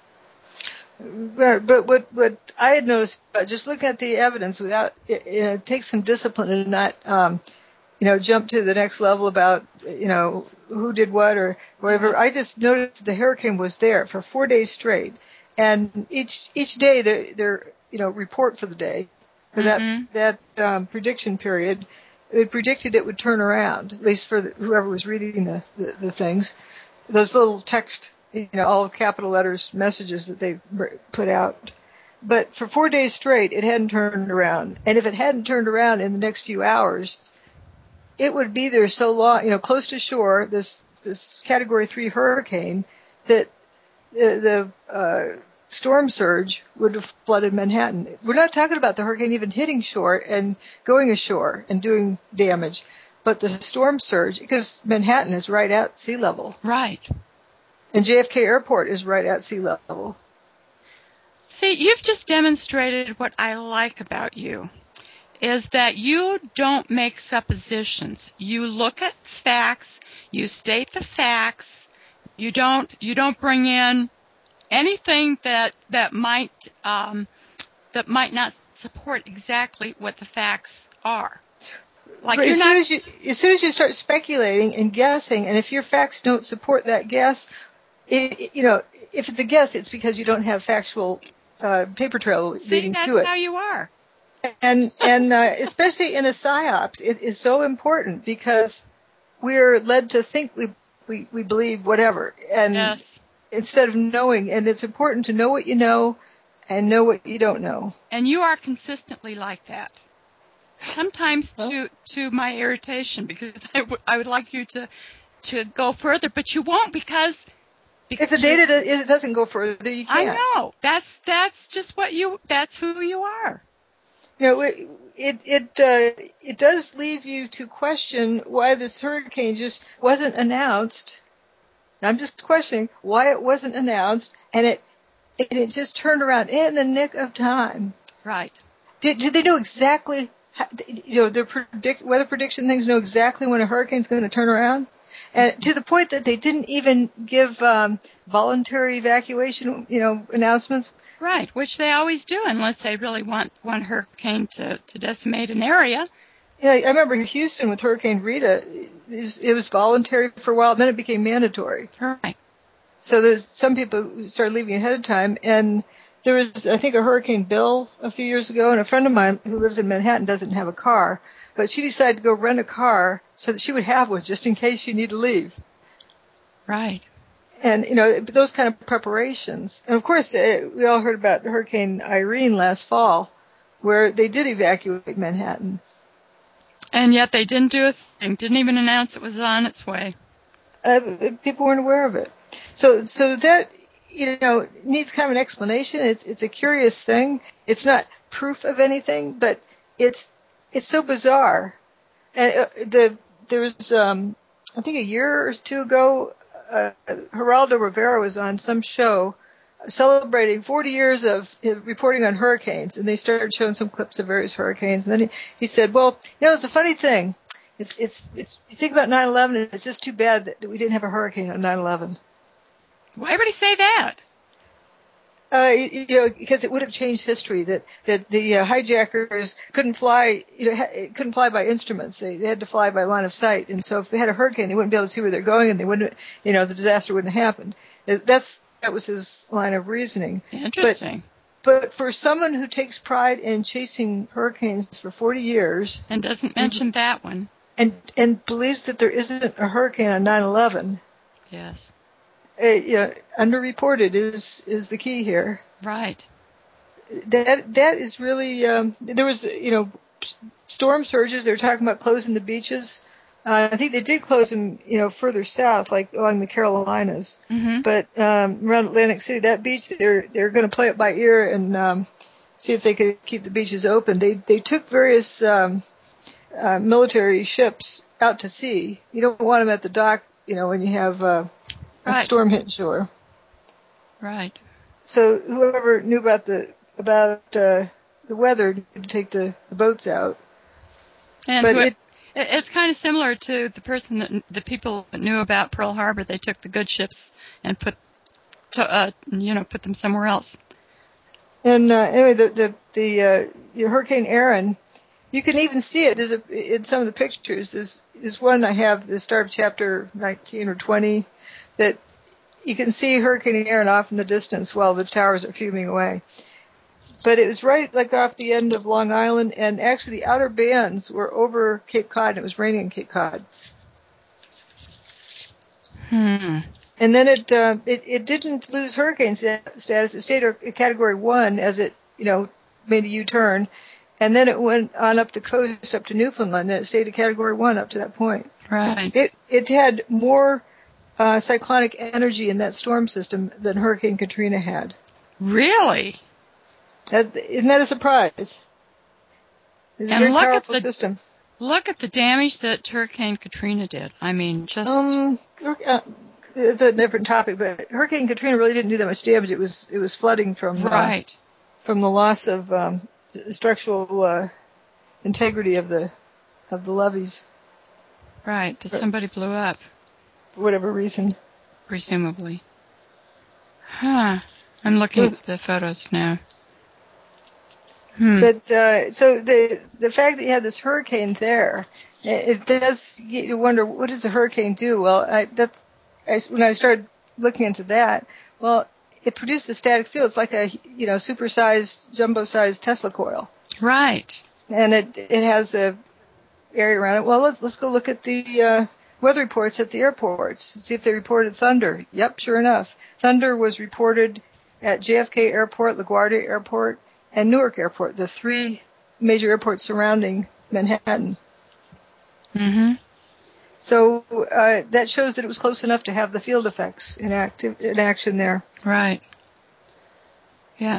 But what I had noticed, just look at the evidence without, it takes some discipline and not, jump to the next level about, who did what or whatever. I just noticed the hurricane was there for 4 days straight. And each day their report for the day, for that prediction period, it predicted it would turn around, at least for whoever was reading the things. Those little text, all capital letters messages that they put out. But for 4 days straight, it hadn't turned around. And if it hadn't turned around in the next few hours, it would be there so long, close to shore, this Category 3 hurricane, that the storm surge would have flooded Manhattan. We're not talking about the hurricane even hitting shore and going ashore and doing damage, but the storm surge, because Manhattan is right at sea level. Right. And JFK Airport is right at sea level. See, you've just demonstrated what I like about you, is that you don't make suppositions. You look at facts, you state the facts, you don't bring in anything that might not support exactly what the facts are. Like, as soon as you start speculating and guessing, and if your facts don't support that guess, if it's a guess, it's because you don't have factual paper trail leading to it. See, that's how you are. And especially in a psyops, it is so important because we're led to think we believe whatever, and yes. instead of knowing. And it's important to know what you know and know what you don't know. And you are consistently like that. Sometimes to my irritation, because I would like you to go further, but you won't because if the data it doesn't go further, you can't. I know. That's just that's who you are. You know, it does leave you to question why this hurricane just wasn't announced. I'm just questioning why it wasn't announced, and it just turned around in the nick of time. Right. Did they know exactly? Their weather prediction things know exactly when a hurricane's going to turn around, and to the point that they didn't even give voluntary evacuation, announcements. Right, which they always do unless they really want one hurricane to decimate an area. Yeah, I remember Houston with Hurricane Rita. It was voluntary for a while, then it became mandatory. Right. So there's some people who started leaving ahead of time, and there was, I think, a Hurricane Bill a few years ago, and a friend of mine who lives in Manhattan doesn't have a car, but she decided to go rent a car so that she would have one just in case she needed to leave. Right. And, those kind of preparations. And, of course, we all heard about Hurricane Irene last fall, where they did evacuate Manhattan. And yet they didn't do a thing, didn't even announce it was on its way. People weren't aware of it. So that, needs kind of an explanation. It's a curious thing. It's not proof of anything, but it's so bizarre. And there was, I think a year or two ago, Geraldo Rivera was on some show celebrating 40 years of reporting on hurricanes, and they started showing some clips of various hurricanes. And then he said, well, it's a funny thing. It's you think about 9/11, and it's just too bad that we didn't have a hurricane on 9/11. Why would he say that? Because it would have changed history. That the hijackers couldn't fly. Couldn't fly by instruments. They had to fly by line of sight. And so if they had a hurricane, they wouldn't be able to see where they're going, and they wouldn't. The disaster wouldn't have happened. That was his line of reasoning. Interesting. But for someone who takes pride in chasing hurricanes for 40 years and doesn't mention that one, and believes that there isn't a hurricane on 9/11. Yes. Underreported is the key here. Right. That is really there was storm surges. They were talking about closing the beaches. I think they did close them further south, like along the Carolinas. Mm-hmm. But around Atlantic City, that beach, they're going to play it by ear and see if they could keep the beaches open. They took various military ships out to sea. You don't want them at the dock, when you have a storm hit shore. Right. So whoever knew about the weather to take the boats out. And it's kind of similar to the people that knew about Pearl Harbor. They took the good ships and put them somewhere else. And anyway, the Hurricane Erin, you can even see it. In some of the pictures. There's one I have, the start of chapter 19 or 20, that you can see Hurricane Erin off in the distance while the towers are fuming away. But it was right off the end of Long Island, and actually the outer bands were over Cape Cod, and it was raining in Cape Cod. And then it didn't lose hurricane status. It stayed at Category 1 as it made a U-turn, and then it went on up the coast up to Newfoundland, and it stayed at Category 1 up to that point. Right. It had more cyclonic energy in that storm system than Hurricane Katrina had. Really? Isn't that a surprise? It's a very powerful system. Look at the damage that Hurricane Katrina did. I mean, just... it's a different topic, but Hurricane Katrina really didn't do that much damage. It was flooding from from the loss of structural integrity of the levees. Right, that somebody blew up. For whatever reason. Presumably. Huh. I'm looking at the photos now. But so the fact that you had this hurricane there, it does get you to wonder, what does a hurricane do? Well, when I started looking into that, well, it produced a static field. It's like a supersized, jumbo-sized Tesla coil. Right. And it has a area around it. Well, let's go look at the weather reports at the airports. See if they reported thunder. Yep, sure enough. Thunder was reported at JFK Airport, LaGuardia Airport, and Newark Airport, the three major airports surrounding Manhattan. Mm-hmm. So that shows that it was close enough to have the field effects in action there. Right. Yeah.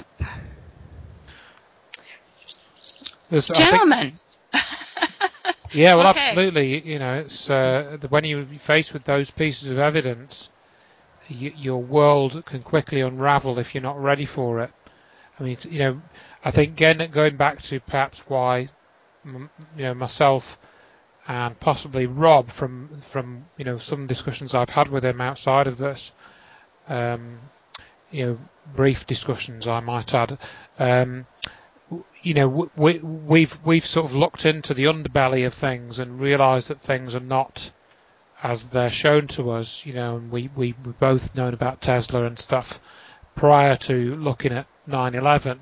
Gentlemen. Yeah, well, okay. Absolutely. It's when you're faced with those pieces of evidence, your world can quickly unravel if you're not ready for it. I mean, I think going back to perhaps why, myself and possibly Rob from some discussions I've had with him outside of this, brief discussions I might add. We've sort of looked into the underbelly of things and realised that things are not as they're shown to us. And we both known about Tesla and stuff prior to looking at 9/11.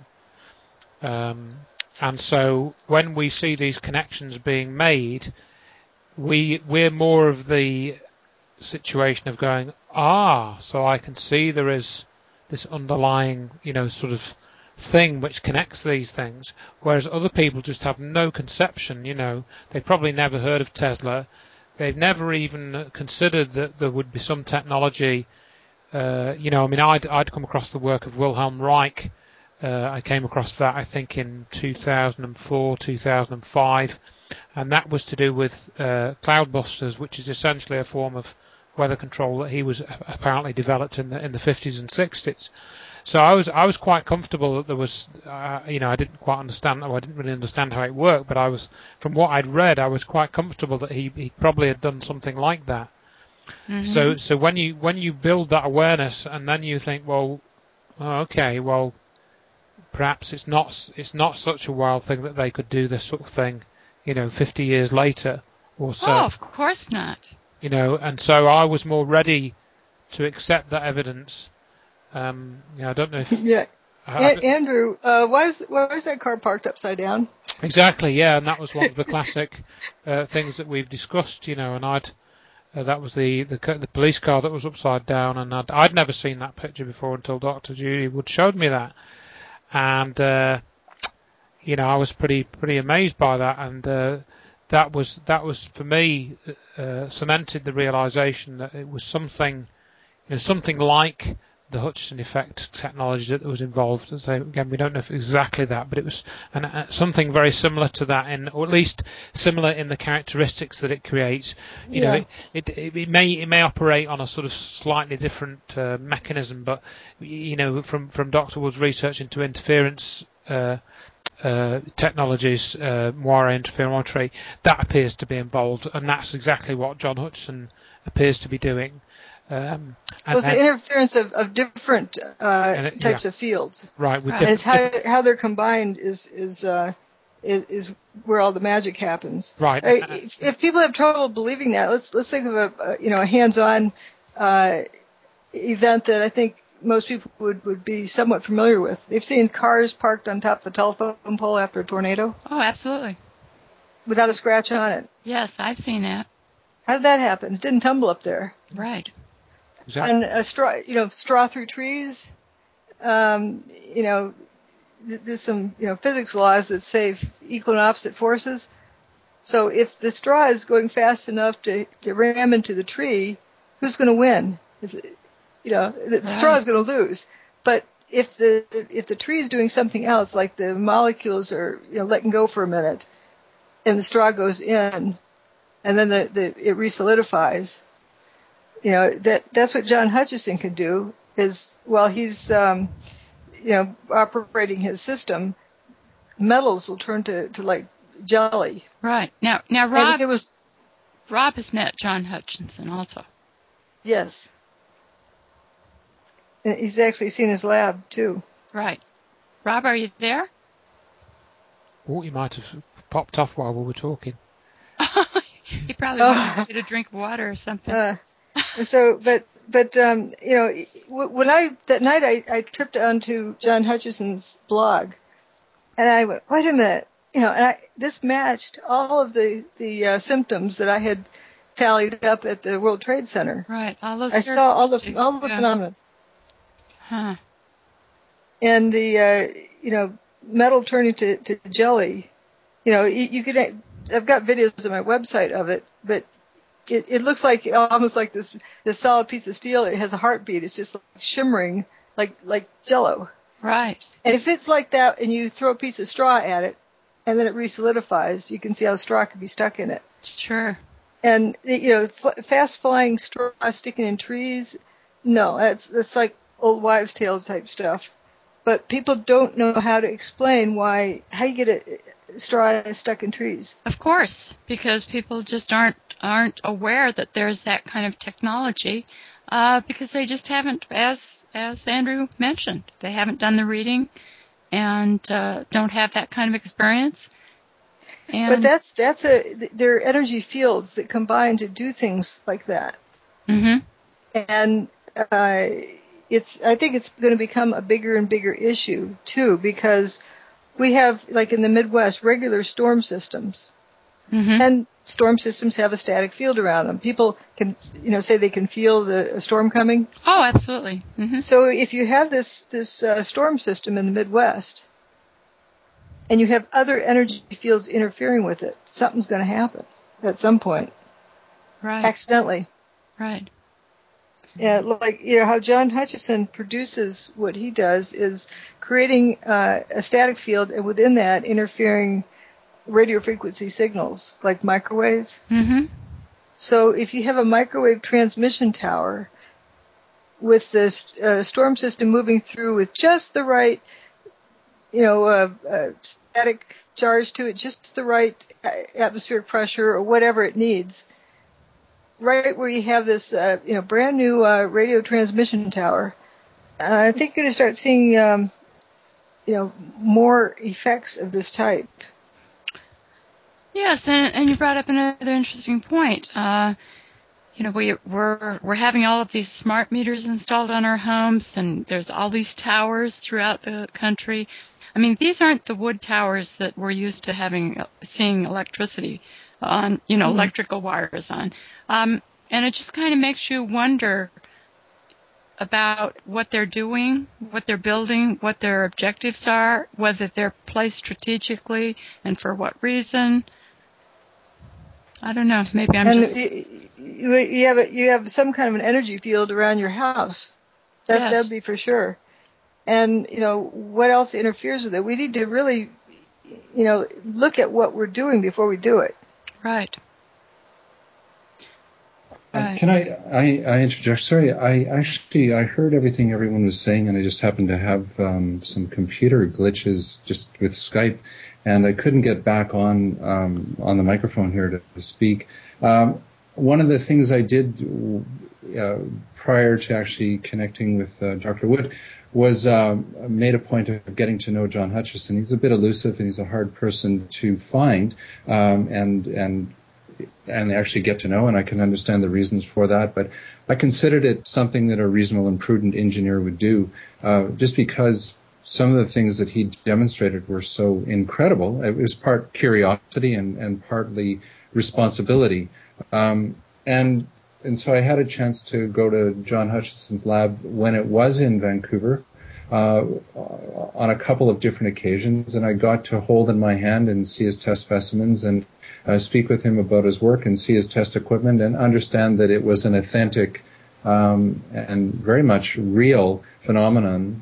And so when we see these connections being made, we're more of the situation of going, so I can see there is this underlying, sort of thing which connects these things, whereas other people just have no conception. They've probably never heard of Tesla. They've never even considered that there would be some technology. I'd come across the work of Wilhelm Reich. I came across that, I think, in 2004, 2005, and that was to do with cloudbusters, which is essentially a form of weather control that he was apparently developed in the 50s and 60s. So I was quite comfortable that there was, I didn't quite understand, I didn't really understand how it worked, but from what I'd read, I was quite comfortable that he probably had done something like that. Mm-hmm. So when you build that awareness and then you think, well, perhaps it's not such a wild thing that they could do this sort of thing, 50 years later or so. Oh, of course not. And so I was more ready to accept that evidence. I don't know if... Yeah. Andrew, why is that car parked upside down? Exactly, yeah, and that was one of the classic things that we've discussed, and that was the police car that was upside down, and I'd never seen that picture before until Dr. Judy Wood showed me that. And, I was pretty amazed by that, and that was for me cemented the realization that it was something like the Hutchison effect technology that was involved. So again, we don't know if exactly that, but it was something very similar to that, or at least similar in the characteristics that it creates. It may operate on a sort of slightly different mechanism, but from Dr. Wood's research into interference technologies, Moire interferometry, that appears to be involved, and that's exactly what John Hutchison appears to be doing. It's the interference of different types of fields. Right. It's how they're combined is where all the magic happens. Right. If people have trouble believing that, let's think of a hands-on event that I think most people would be somewhat familiar with. They've seen cars parked on top of a telephone pole after a tornado. Oh, absolutely. Without a scratch on it. Yes, I've seen that. How did that happen? It didn't tumble up there. Right. Exactly. And a straw through trees. There's some, physics laws that say equal and opposite forces. So if the straw is going fast enough to ram into the tree, who's going to win? The straw is going to lose. But if the tree is doing something else, like the molecules are letting go for a minute, and the straw goes in, and then it resolidifies. That's what John Hutchison can do. Is while he's operating his system, metals will turn to like jelly. Right. Now Rob has met John Hutchison also. Yes. And he's actually seen his lab too. Right. Rob, are you there? Oh, he might have popped off while we were talking. He probably wanted to get a drink of water or something. When that night I tripped onto John Hutchison's blog, And I went, wait a minute, and this matched all of the symptoms that I had tallied up at the World Trade Center. Right, all those I saw all the yeah. phenomena. Huh. And the metal turning to jelly. You could. I've got videos on my website of it, but it looks like almost like this solid piece of steel. It has a heartbeat. It's just like shimmering, like Jello. Right. And if it's like that, and you throw a piece of straw at it, and then it resolidifies, you can see how straw can be stuck in it. Sure. And fast flying straw sticking in trees, no, that's like old wives' tale type stuff. But people don't know how to explain how you get a straw stuck in trees. Of course, because people just aren't aware that there's that kind of technology, because they just haven't, as Andrew mentioned, they haven't done the reading and don't have that kind of experience. But they're energy fields that combine to do things like that. Mm-hmm. And I think it's going to become a bigger and bigger issue too, because we have, like in the Midwest, regular storm systems. Mm-hmm. And storm systems have a static field around them. People can, say they can feel a storm coming. Oh, absolutely. Mm-hmm. So if you have this storm system in the Midwest, and you have other energy fields interfering with it, something's going to happen at some point. Right. Accidentally. Right. Yeah, like, how John Hutchison produces what he does is creating a static field, and within that interfering radio frequency signals, like microwave. Mm-hmm. So if you have a microwave transmission tower with this storm system moving through with just the right static charge to it, just the right atmospheric pressure or whatever it needs, right where you have this, brand new radio transmission tower, I think you're going to start seeing, more effects of this type. Yes, and you brought up another interesting point. We're having all of these smart meters installed on our homes, and there's all these towers throughout the country. I mean, these aren't the wood towers that we're used to seeing electricity on, electrical wires on. And it just kind of makes you wonder about what they're doing, what they're building, what their objectives are, whether they're placed strategically, and for what reason. I don't know. Maybe I'm just. You have some kind of an energy field around your house. Yes. That'd be for sure. And what else interferes with it? We need to really, look at what we're doing before we do it. Right. Right. Can I interject? Sorry, I heard everything everyone was saying, and I just happened to have some computer glitches just with Skype, and I couldn't get back on the microphone here to speak. One of the things I did prior to actually connecting with Dr. Wood was made a point of getting to know John Hutchison. He's a bit elusive, and he's a hard person to find, and actually get to know, and I can understand the reasons for that. But I considered it something that a reasonable and prudent engineer would do, just because some of the things that he demonstrated were so incredible. It was part curiosity and partly responsibility. And so I had a chance to go to John Hutchison's lab when it was in Vancouver on a couple of different occasions, and I got to hold in my hand and see his test specimens and speak with him about his work and see his test equipment and understand that it was an authentic and very much real phenomena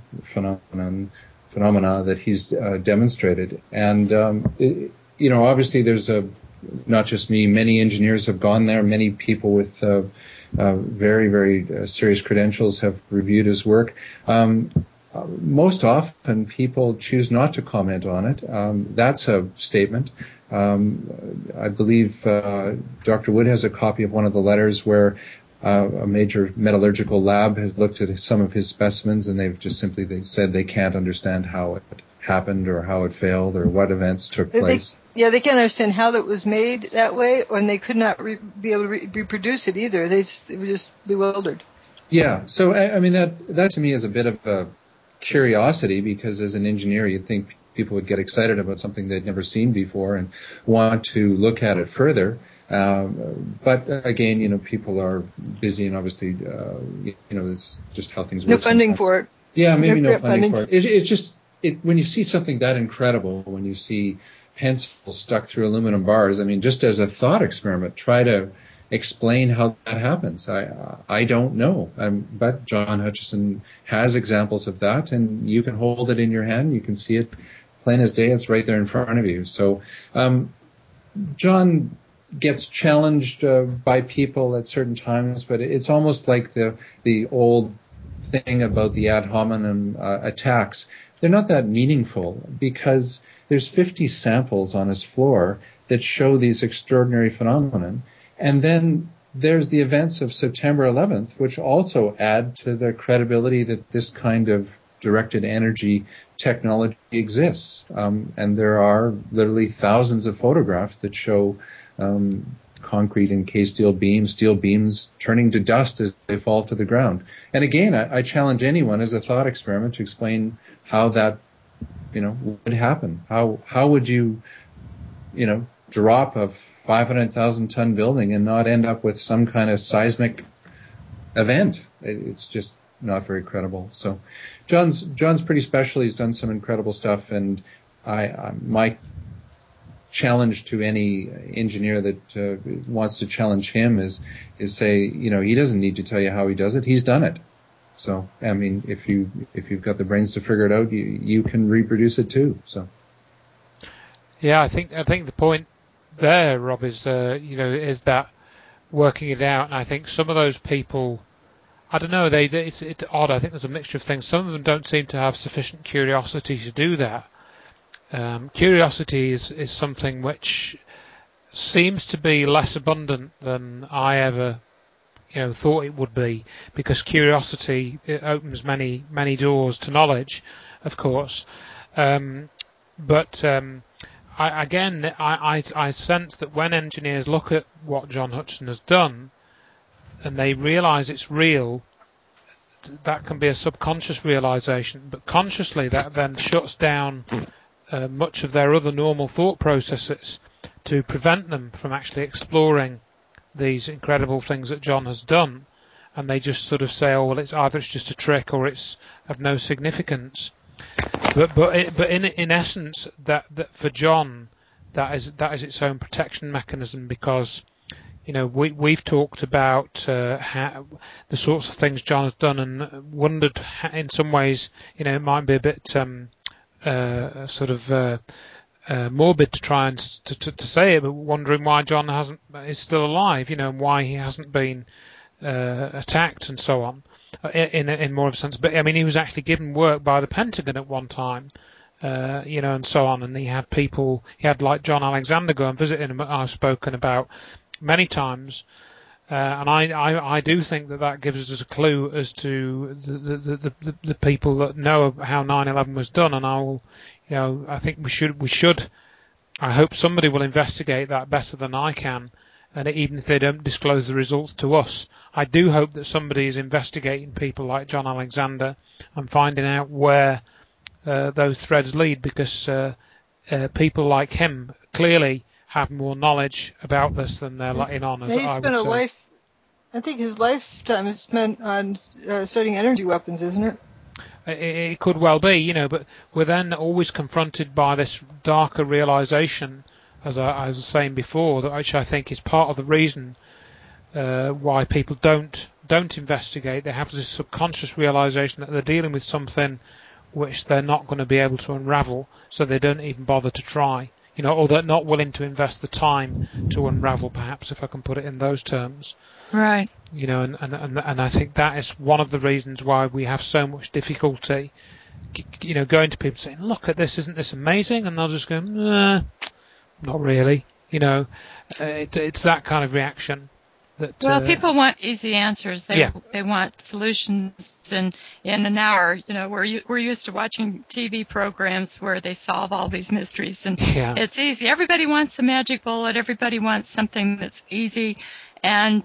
that he's demonstrated. And obviously there's not just me, many engineers have gone there, many people with very, very serious credentials have reviewed his work. Most often people choose not to comment on it. That's a statement. I believe Dr. Wood has a copy of one of the letters where a major metallurgical lab has looked at some of his specimens, and they said they can't understand how it happened or how it failed or what events took place. They can't understand how it was made that way, and they could not be able to reproduce it either. They were just bewildered. Yeah, so I mean that to me is a bit of a curiosity, because as an engineer you'd think people would get excited about something they'd never seen before and want to look at it further. But again, people are busy, and obviously, it's just how things work. No funding sometimes. for it. Yeah, maybe no funding for it. It's just when you see something that incredible, when you see pencils stuck through aluminum bars, I mean, just as a thought experiment, try to explain how that happens. I don't know, but John Hutchison has examples of that, and you can hold it in your hand. You can see it plain as day. It's right there in front of you. So, John gets challenged by people at certain times, but it's almost like the old thing about the ad hominem attacks. They're not that meaningful because there's 50 samples on his floor that show these extraordinary phenomenon. And then there's the events of September 11th, which also add to the credibility that this kind of directed energy technology exists. And there are literally thousands of photographs that show concrete encased steel beams turning to dust as they fall to the ground. And again, I challenge anyone as a thought experiment to explain how that, would happen. How would you, drop a 500,000 ton building and not end up with some kind of seismic event? It's just not very credible. So John's pretty special. He's done some incredible stuff, and my challenge to any engineer that wants to challenge him is say, he doesn't need to tell you how he does it. He's done it. So, I mean, if you've got the brains to figure it out, you can reproduce it too. So. Yeah, I think the point there, Rob, is is that working it out. And I think some of those people, I don't know, it's odd. I think there's a mixture of things. Some of them don't seem to have sufficient curiosity to do that. Curiosity is something which seems to be less abundant than I ever, thought it would be, because curiosity, it opens many doors to knowledge, of course. But I sense that when engineers look at what John Hutchison has done and they realise it's real, that can be a subconscious realisation, but consciously that then shuts down much of their other normal thought processes to prevent them from actually exploring these incredible things that John has done, and they just sort of say, oh well, it's just a trick or it's of no significance. But in essence, that for John, that is its own protection mechanism, because we've talked about how the sorts of things John has done, and wondered in some ways, it might be a bit morbid to try and to say it, but wondering why John is still alive, and why he hasn't been attacked and so on, in more of a sense. But I mean, he was actually given work by the Pentagon at one time, and so on. And he had like John Alexander go and visit him. I've spoken about many times. And I do think that gives us a clue as to the people that know how 9/11 was done, and I think we should. I hope somebody will investigate that better than I can, and even if they don't disclose the results to us, I do hope that somebody is investigating people like John Alexander and finding out where those threads lead, because people like him clearly have more knowledge about this than they're letting on. I think his lifetime is spent on studying energy weapons, isn't it? It could well be, but we're then always confronted by this darker realization, as I was saying before, which I think is part of the reason why people don't investigate. They have this subconscious realization that they're dealing with something which they're not going to be able to unravel, so they don't even bother to try. Or they're not willing to invest the time to unravel, perhaps, if I can put it in those terms. Right. And I think that is one of the reasons why we have so much difficulty, going to people saying, look at this, isn't this amazing? And they'll just go, nah, not really. It's that kind of reaction. Well, people want easy answers. They want solutions in an hour. We're used to watching TV programs where they solve all these mysteries, and it's easy. Everybody wants a magic bullet. Everybody wants something that's easy, and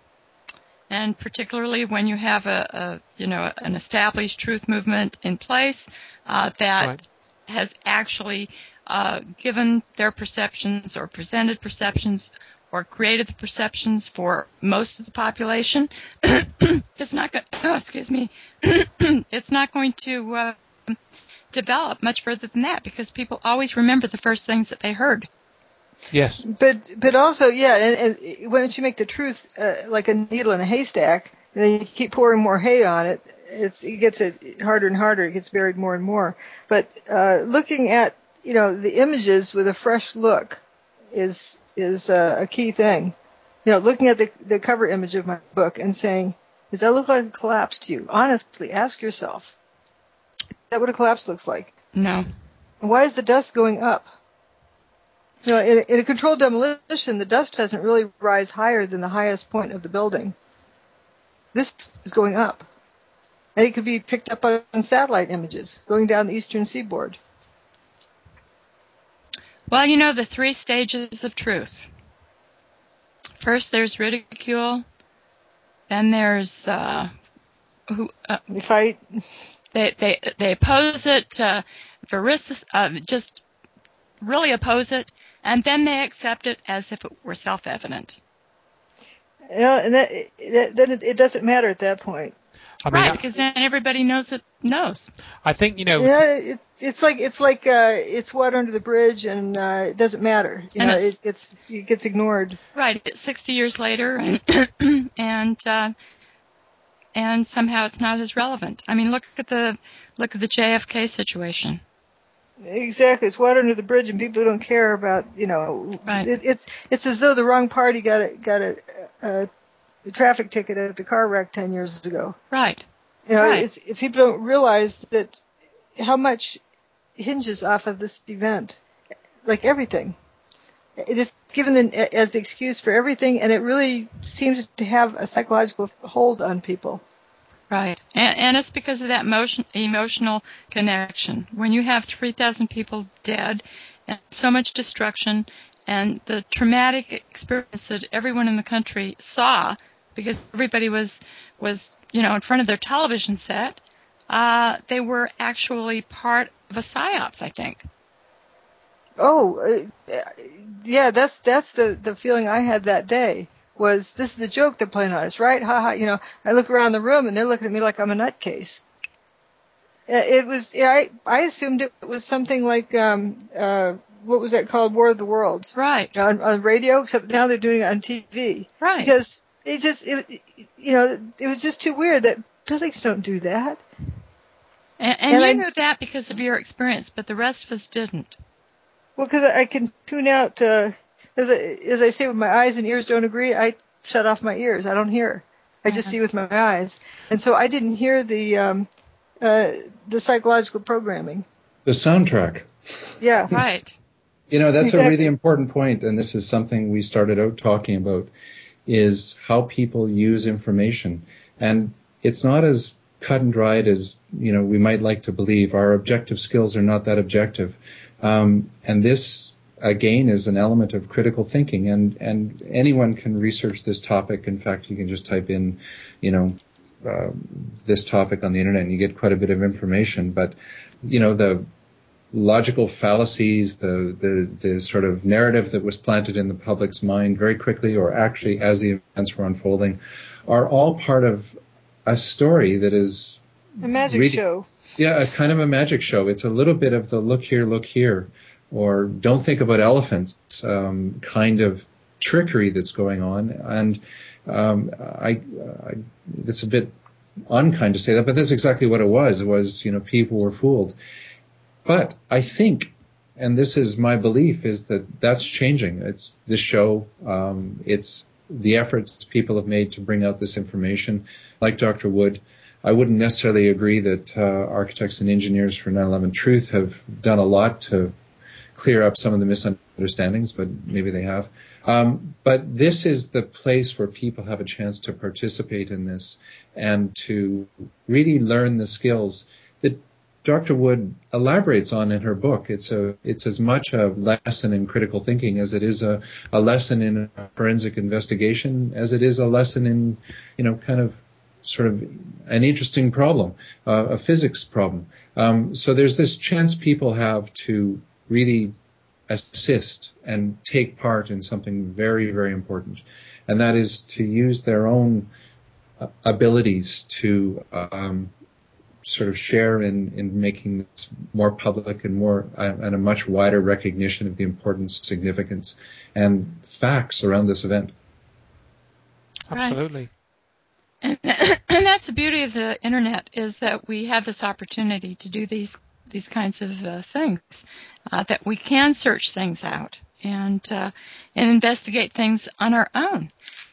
particularly when you have an established truth movement in place, that has actually given their perceptions or presented perceptions or created the perceptions for most of the population, it's not going. Excuse me. It's not going to develop much further than that because people always remember the first things that they heard. Yes. But also, and once you make the truth like a needle in a haystack, and then you keep pouring more hay on it, it gets harder and harder. It gets buried more and more. But looking at the images with a fresh look is a key thing. Looking at the cover image of my book and saying, does that look like a collapse to you? Honestly, ask yourself, is that what a collapse looks like? No. And why is the dust going up? In a controlled demolition, the dust doesn't really rise higher than the highest point of the building. This is going up. And it could be picked up on satellite images going down the eastern seaboard. Well, the 3 stages of truth. First, there's ridicule. Then there's The fight. They oppose it, just really oppose it, and then they accept it as if it were self-evident. And then it doesn't matter at that point. Right, because then everybody knows. I think Yeah, it's water under the bridge, and it doesn't matter. It gets ignored. Right, it's 60 years later, and somehow it's not as relevant. I mean, look at the JFK situation. Exactly, it's water under the bridge, and people don't care about. Right. It's as though the wrong party got a traffic ticket at the car wreck 10 years ago. Right. Right. People don't realize that how much hinges off of this event, like everything. It is given as the excuse for everything, and it really seems to have a psychological hold on people. Right. And it's because of that emotional connection. When you have 3,000 people dead and so much destruction and the traumatic experience that everyone in the country saw because everybody was in front of their television set, they were actually part of a psyops, I think. Oh, yeah, that's the feeling I had that day. Was this is a joke they're playing on us, right? Ha ha. I look around the room and they're looking at me like I'm a nutcase. It was. I assumed it was something like what was that called? War of the Worlds. Right. On radio, except now they're doing it on TV. Right. Because it was just too weird that buildings don't do that. And you knew that because of your experience, but the rest of us didn't. Well, because I can tune out. As I say, when my eyes and ears don't agree, I shut off my ears. I don't hear. I just see with my eyes. And so I didn't hear the psychological programming. The soundtrack. Yeah. Right. That's exactly. a really important point, and this is something we started out talking about, is how people use information. And it's not as cut and dried as, we might like to believe. Our objective skills are not that objective. And this, again, is an element of critical thinking, and anyone can research this topic. In fact, you can just type in, this topic on the internet and you get quite a bit of information. But, the logical fallacies, the sort of narrative that was planted in the public's mind very quickly, or actually as the events were unfolding, are all part of a story that is a magic show. Yeah, a kind of a magic show. It's a little bit of the look here, or don't think about elephants kind of trickery that's going on. And it's a bit unkind to say that, but that's exactly what it was. It was, people were fooled. But I think, and this is my belief, is that that's changing. It's this show. It's the efforts people have made to bring out this information. Like Dr. Wood, I wouldn't necessarily agree that architects and engineers for 9/11 Truth have done a lot to clear up some of the misunderstandings, but maybe they have. But this is the place where people have a chance to participate in this and to really learn the skills that Dr. Wood elaborates on in her book. It's as much a lesson in critical thinking as it is a lesson in forensic investigation, as it is a lesson in, kind of sort of an interesting problem, a physics problem. So there's this chance people have to really assist and take part in something very, very important, and that is to use their own abilities to sort of share in making this more public and more and a much wider recognition of the importance, significance, and facts around this event. Absolutely. Right. And that's the beauty of the internet, is that we have this opportunity to do these kinds of things, that we can search things out and investigate things on our own.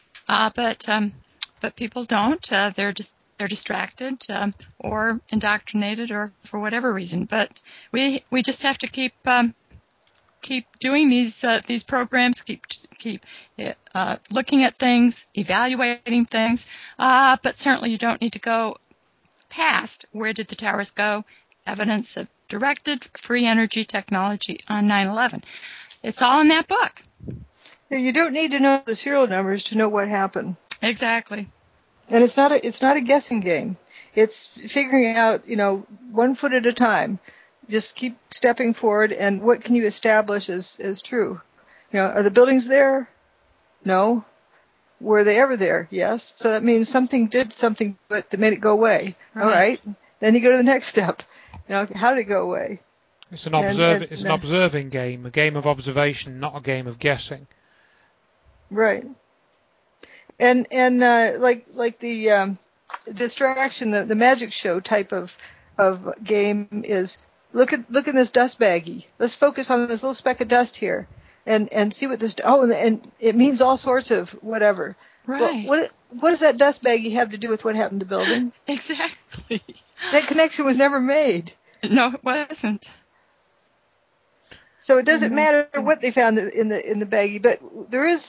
But people don't. They're distracted or indoctrinated, or for whatever reason. But we just have to keep doing these programs, keep looking at things, evaluating things. But certainly you don't need to go past where did the towers go? Evidence of directed free energy technology on 9/11. It's all in that book. You don't need to know the serial numbers to know what happened. Exactly. And it's not a guessing game. It's figuring out, 1 foot at a time. Just keep stepping forward, and what can you establish as true? Are the buildings there? No. Were they ever there? Yes. So that means something did something, but that made it go away. Right. All right. Then you go to the next step. How did it go away? It's an observing game, a game of observation, not a game of guessing. Right. And like the distraction, the magic show type of game is look at this dust baggie. Let's focus on this little speck of dust here, and see what this. And it means all sorts of whatever. Right. Well, what does that dust baggie have to do with what happened to the building? Exactly. That connection was never made. No, it wasn't. So it doesn't matter what they found in the baggie, but there is,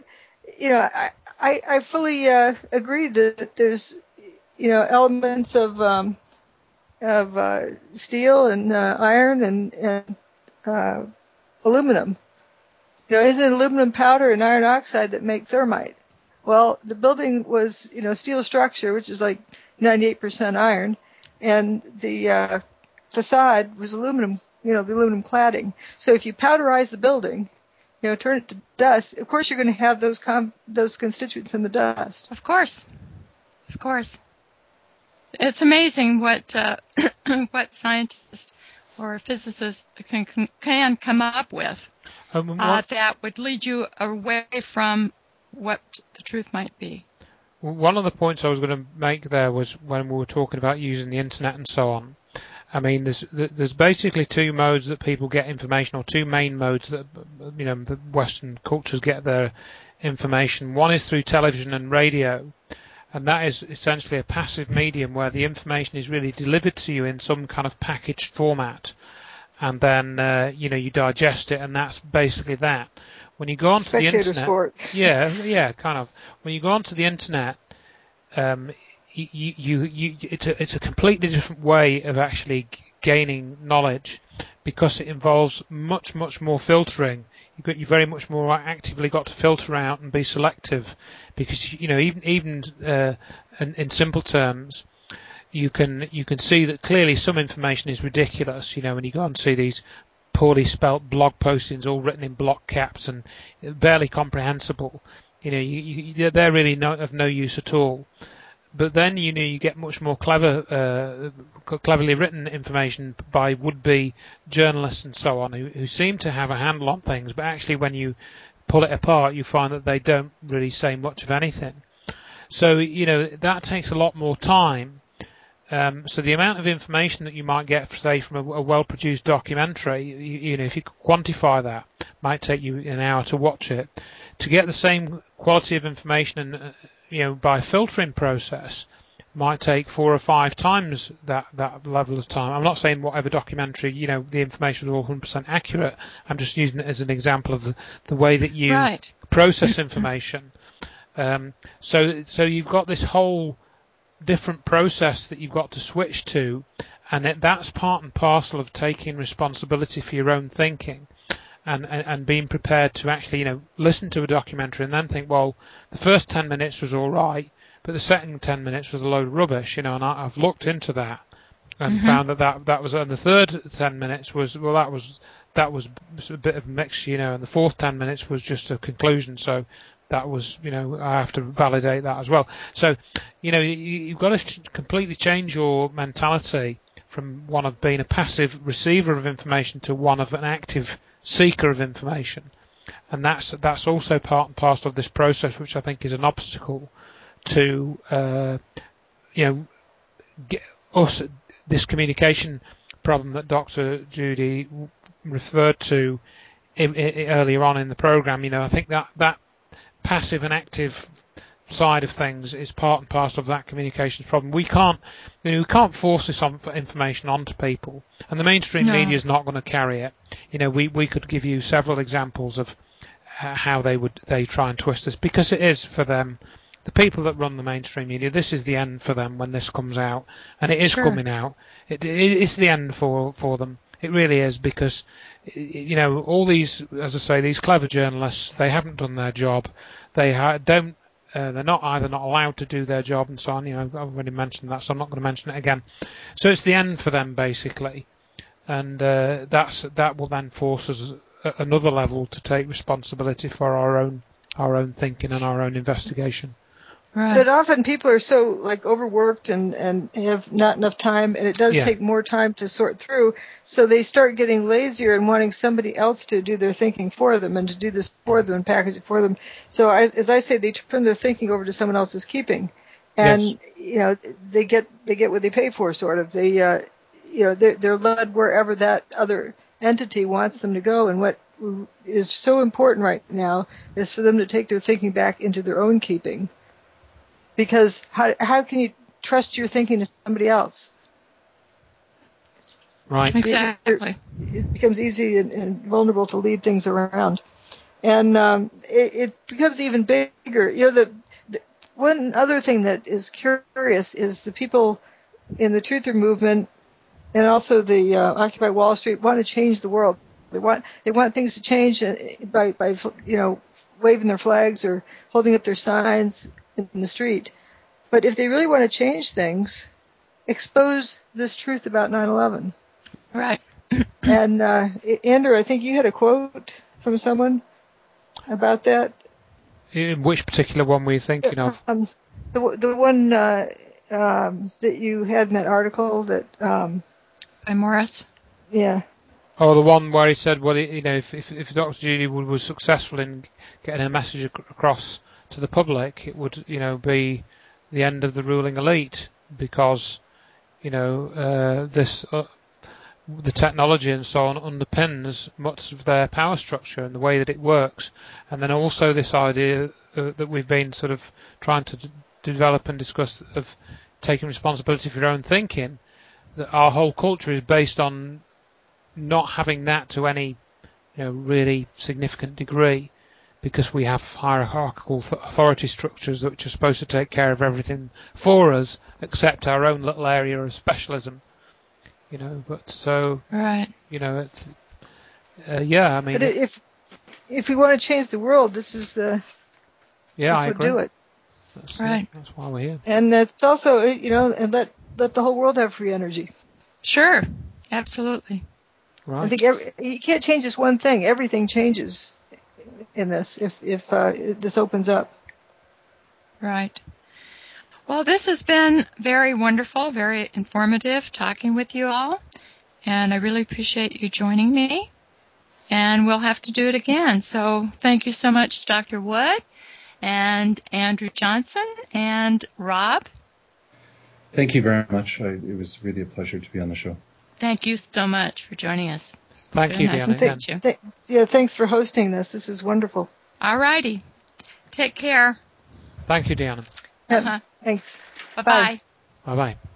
I fully agree that there's, elements of steel and iron and aluminum. Isn't it aluminum powder and iron oxide that make thermite? Well, the building was, steel structure, which is like 98% iron, and the facade was aluminum, the aluminum cladding. So if you powderize the building, turn it to dust, of course you're going to have those constituents in the dust. Of course. It's amazing what scientists or physicists can come up with that would lead you away from what the truth might be. One of the points I was going to make there was when we were talking about using the internet and so on. I mean, there's basically two modes that people get information, or two main modes that the Western cultures get their information. One is through television and radio, and that is essentially a passive medium where the information is really delivered to you in some kind of packaged format, and then you digest it, and that's basically that. When you go onto the internet, sport. yeah, kind of. When you go onto the internet, it's a completely different way of actually gaining knowledge, because it involves much more filtering. You very much more actively got to filter out and be selective, because even in simple terms, you can see that clearly some information is ridiculous. When you go and see these poorly spelt blog postings all written in block caps and barely comprehensible, they're really of no use at all. But then you get much more cleverly written information by would-be journalists and so on, who seem to have a handle on things, but actually when you pull it apart, you find that they don't really say much of anything. So that takes a lot more time. So the amount of information that you might get, say, from a well-produced documentary, if you quantify that, might take you an hour to watch it. To get the same quality of information and by a filtering process, might take 4 or 5 times that level of time. I'm not saying whatever documentary, the information is all 100% accurate. I'm just using it as an example of the way that you process information. So you've got this whole different process that you've got to switch to, and that's part and parcel of taking responsibility for your own thinking. And being prepared to actually, listen to a documentary and then think, well, the first 10 minutes was all right, but the second 10 minutes was a load of rubbish, and I've looked into that and found that was, and the third 10 minutes was, well, that was a bit of a mix, and the fourth 10 minutes was just a conclusion. So that was, I have to validate that as well. So, you've got to completely change your mentality from one of being a passive receiver of information to one of an active seeker of information. And that's also part and parcel of this process, which I think is an obstacle to, get us, this communication problem that Dr. Judy referred to earlier on in the program. I think that passive and active side of things is part and parcel of that communications problem. We can't force this information onto people, and the mainstream media is not going to carry it. We could give you several examples of how they try and twist this, because it is for them, the people that run the mainstream media, this is the end for them when this comes out, and it is coming out. It's the end for them. It really is, because all these, as I say, these clever journalists, they haven't done their job. They're not allowed to do their job, and so on. I've already mentioned that, so I'm not going to mention it again. So it's the end for them, basically, and that will then force us at another level to take responsibility for our own thinking and our own investigation. Right. But often people are so overworked and have not enough time, and it does take more time to sort through. So they start getting lazier and wanting somebody else to do their thinking for them and to do this for them and package it for them. So as I say, they turn their thinking over to someone else's keeping, and they get what they pay for, sort of. They're led wherever that other entity wants them to go. And what is so important right now is for them to take their thinking back into their own keeping. Because how can you trust your thinking to somebody else? Right. Exactly. It becomes easy and vulnerable to lead things around. And it becomes even bigger. The one other thing that is curious is the people in the Truther movement and also the Occupy Wall Street want to change the world. They want things to change by waving their flags or holding up their signs in the street. But if they really want to change things, expose this truth about 9/11. Right. And Andrew, I think you had a quote from someone about that. In which particular one were you thinking of? The one that you had in that article that by Morris. Yeah. Oh, the one where he said, well, if Dr. Judy was successful in getting a message across to the public, it would, be the end of the ruling elite, because, this the technology and so on underpins much of their power structure and the way that it works, and then also this idea that we've been sort of trying to develop and discuss of taking responsibility for your own thinking. That our whole culture is based on not having that to any, really significant degree, because we have hierarchical authority structures which are supposed to take care of everything for us, except our own little area of specialism. But so, right. It's, I mean. But if we want to change the world, this is the. Yeah, I agree. Do it. That's why we're here. And it's also, and let the whole world have free energy. Sure, absolutely. Right. I think you can't change this one thing. Everything changes in this if this opens up. Right. Well, this has been very wonderful, very informative talking with you all, and I really appreciate you joining me, and we'll have to do it again. So thank you so much, Dr. Wood and Andrew Johnson and Rob. Thank you very much. It was really a pleasure to be on the show. Thank you so much for joining us. Thank you, Deanna. Thanks for hosting this. This is wonderful. All righty. Take care. Thank you, Deanna. Thanks. Bye-bye. Bye-bye.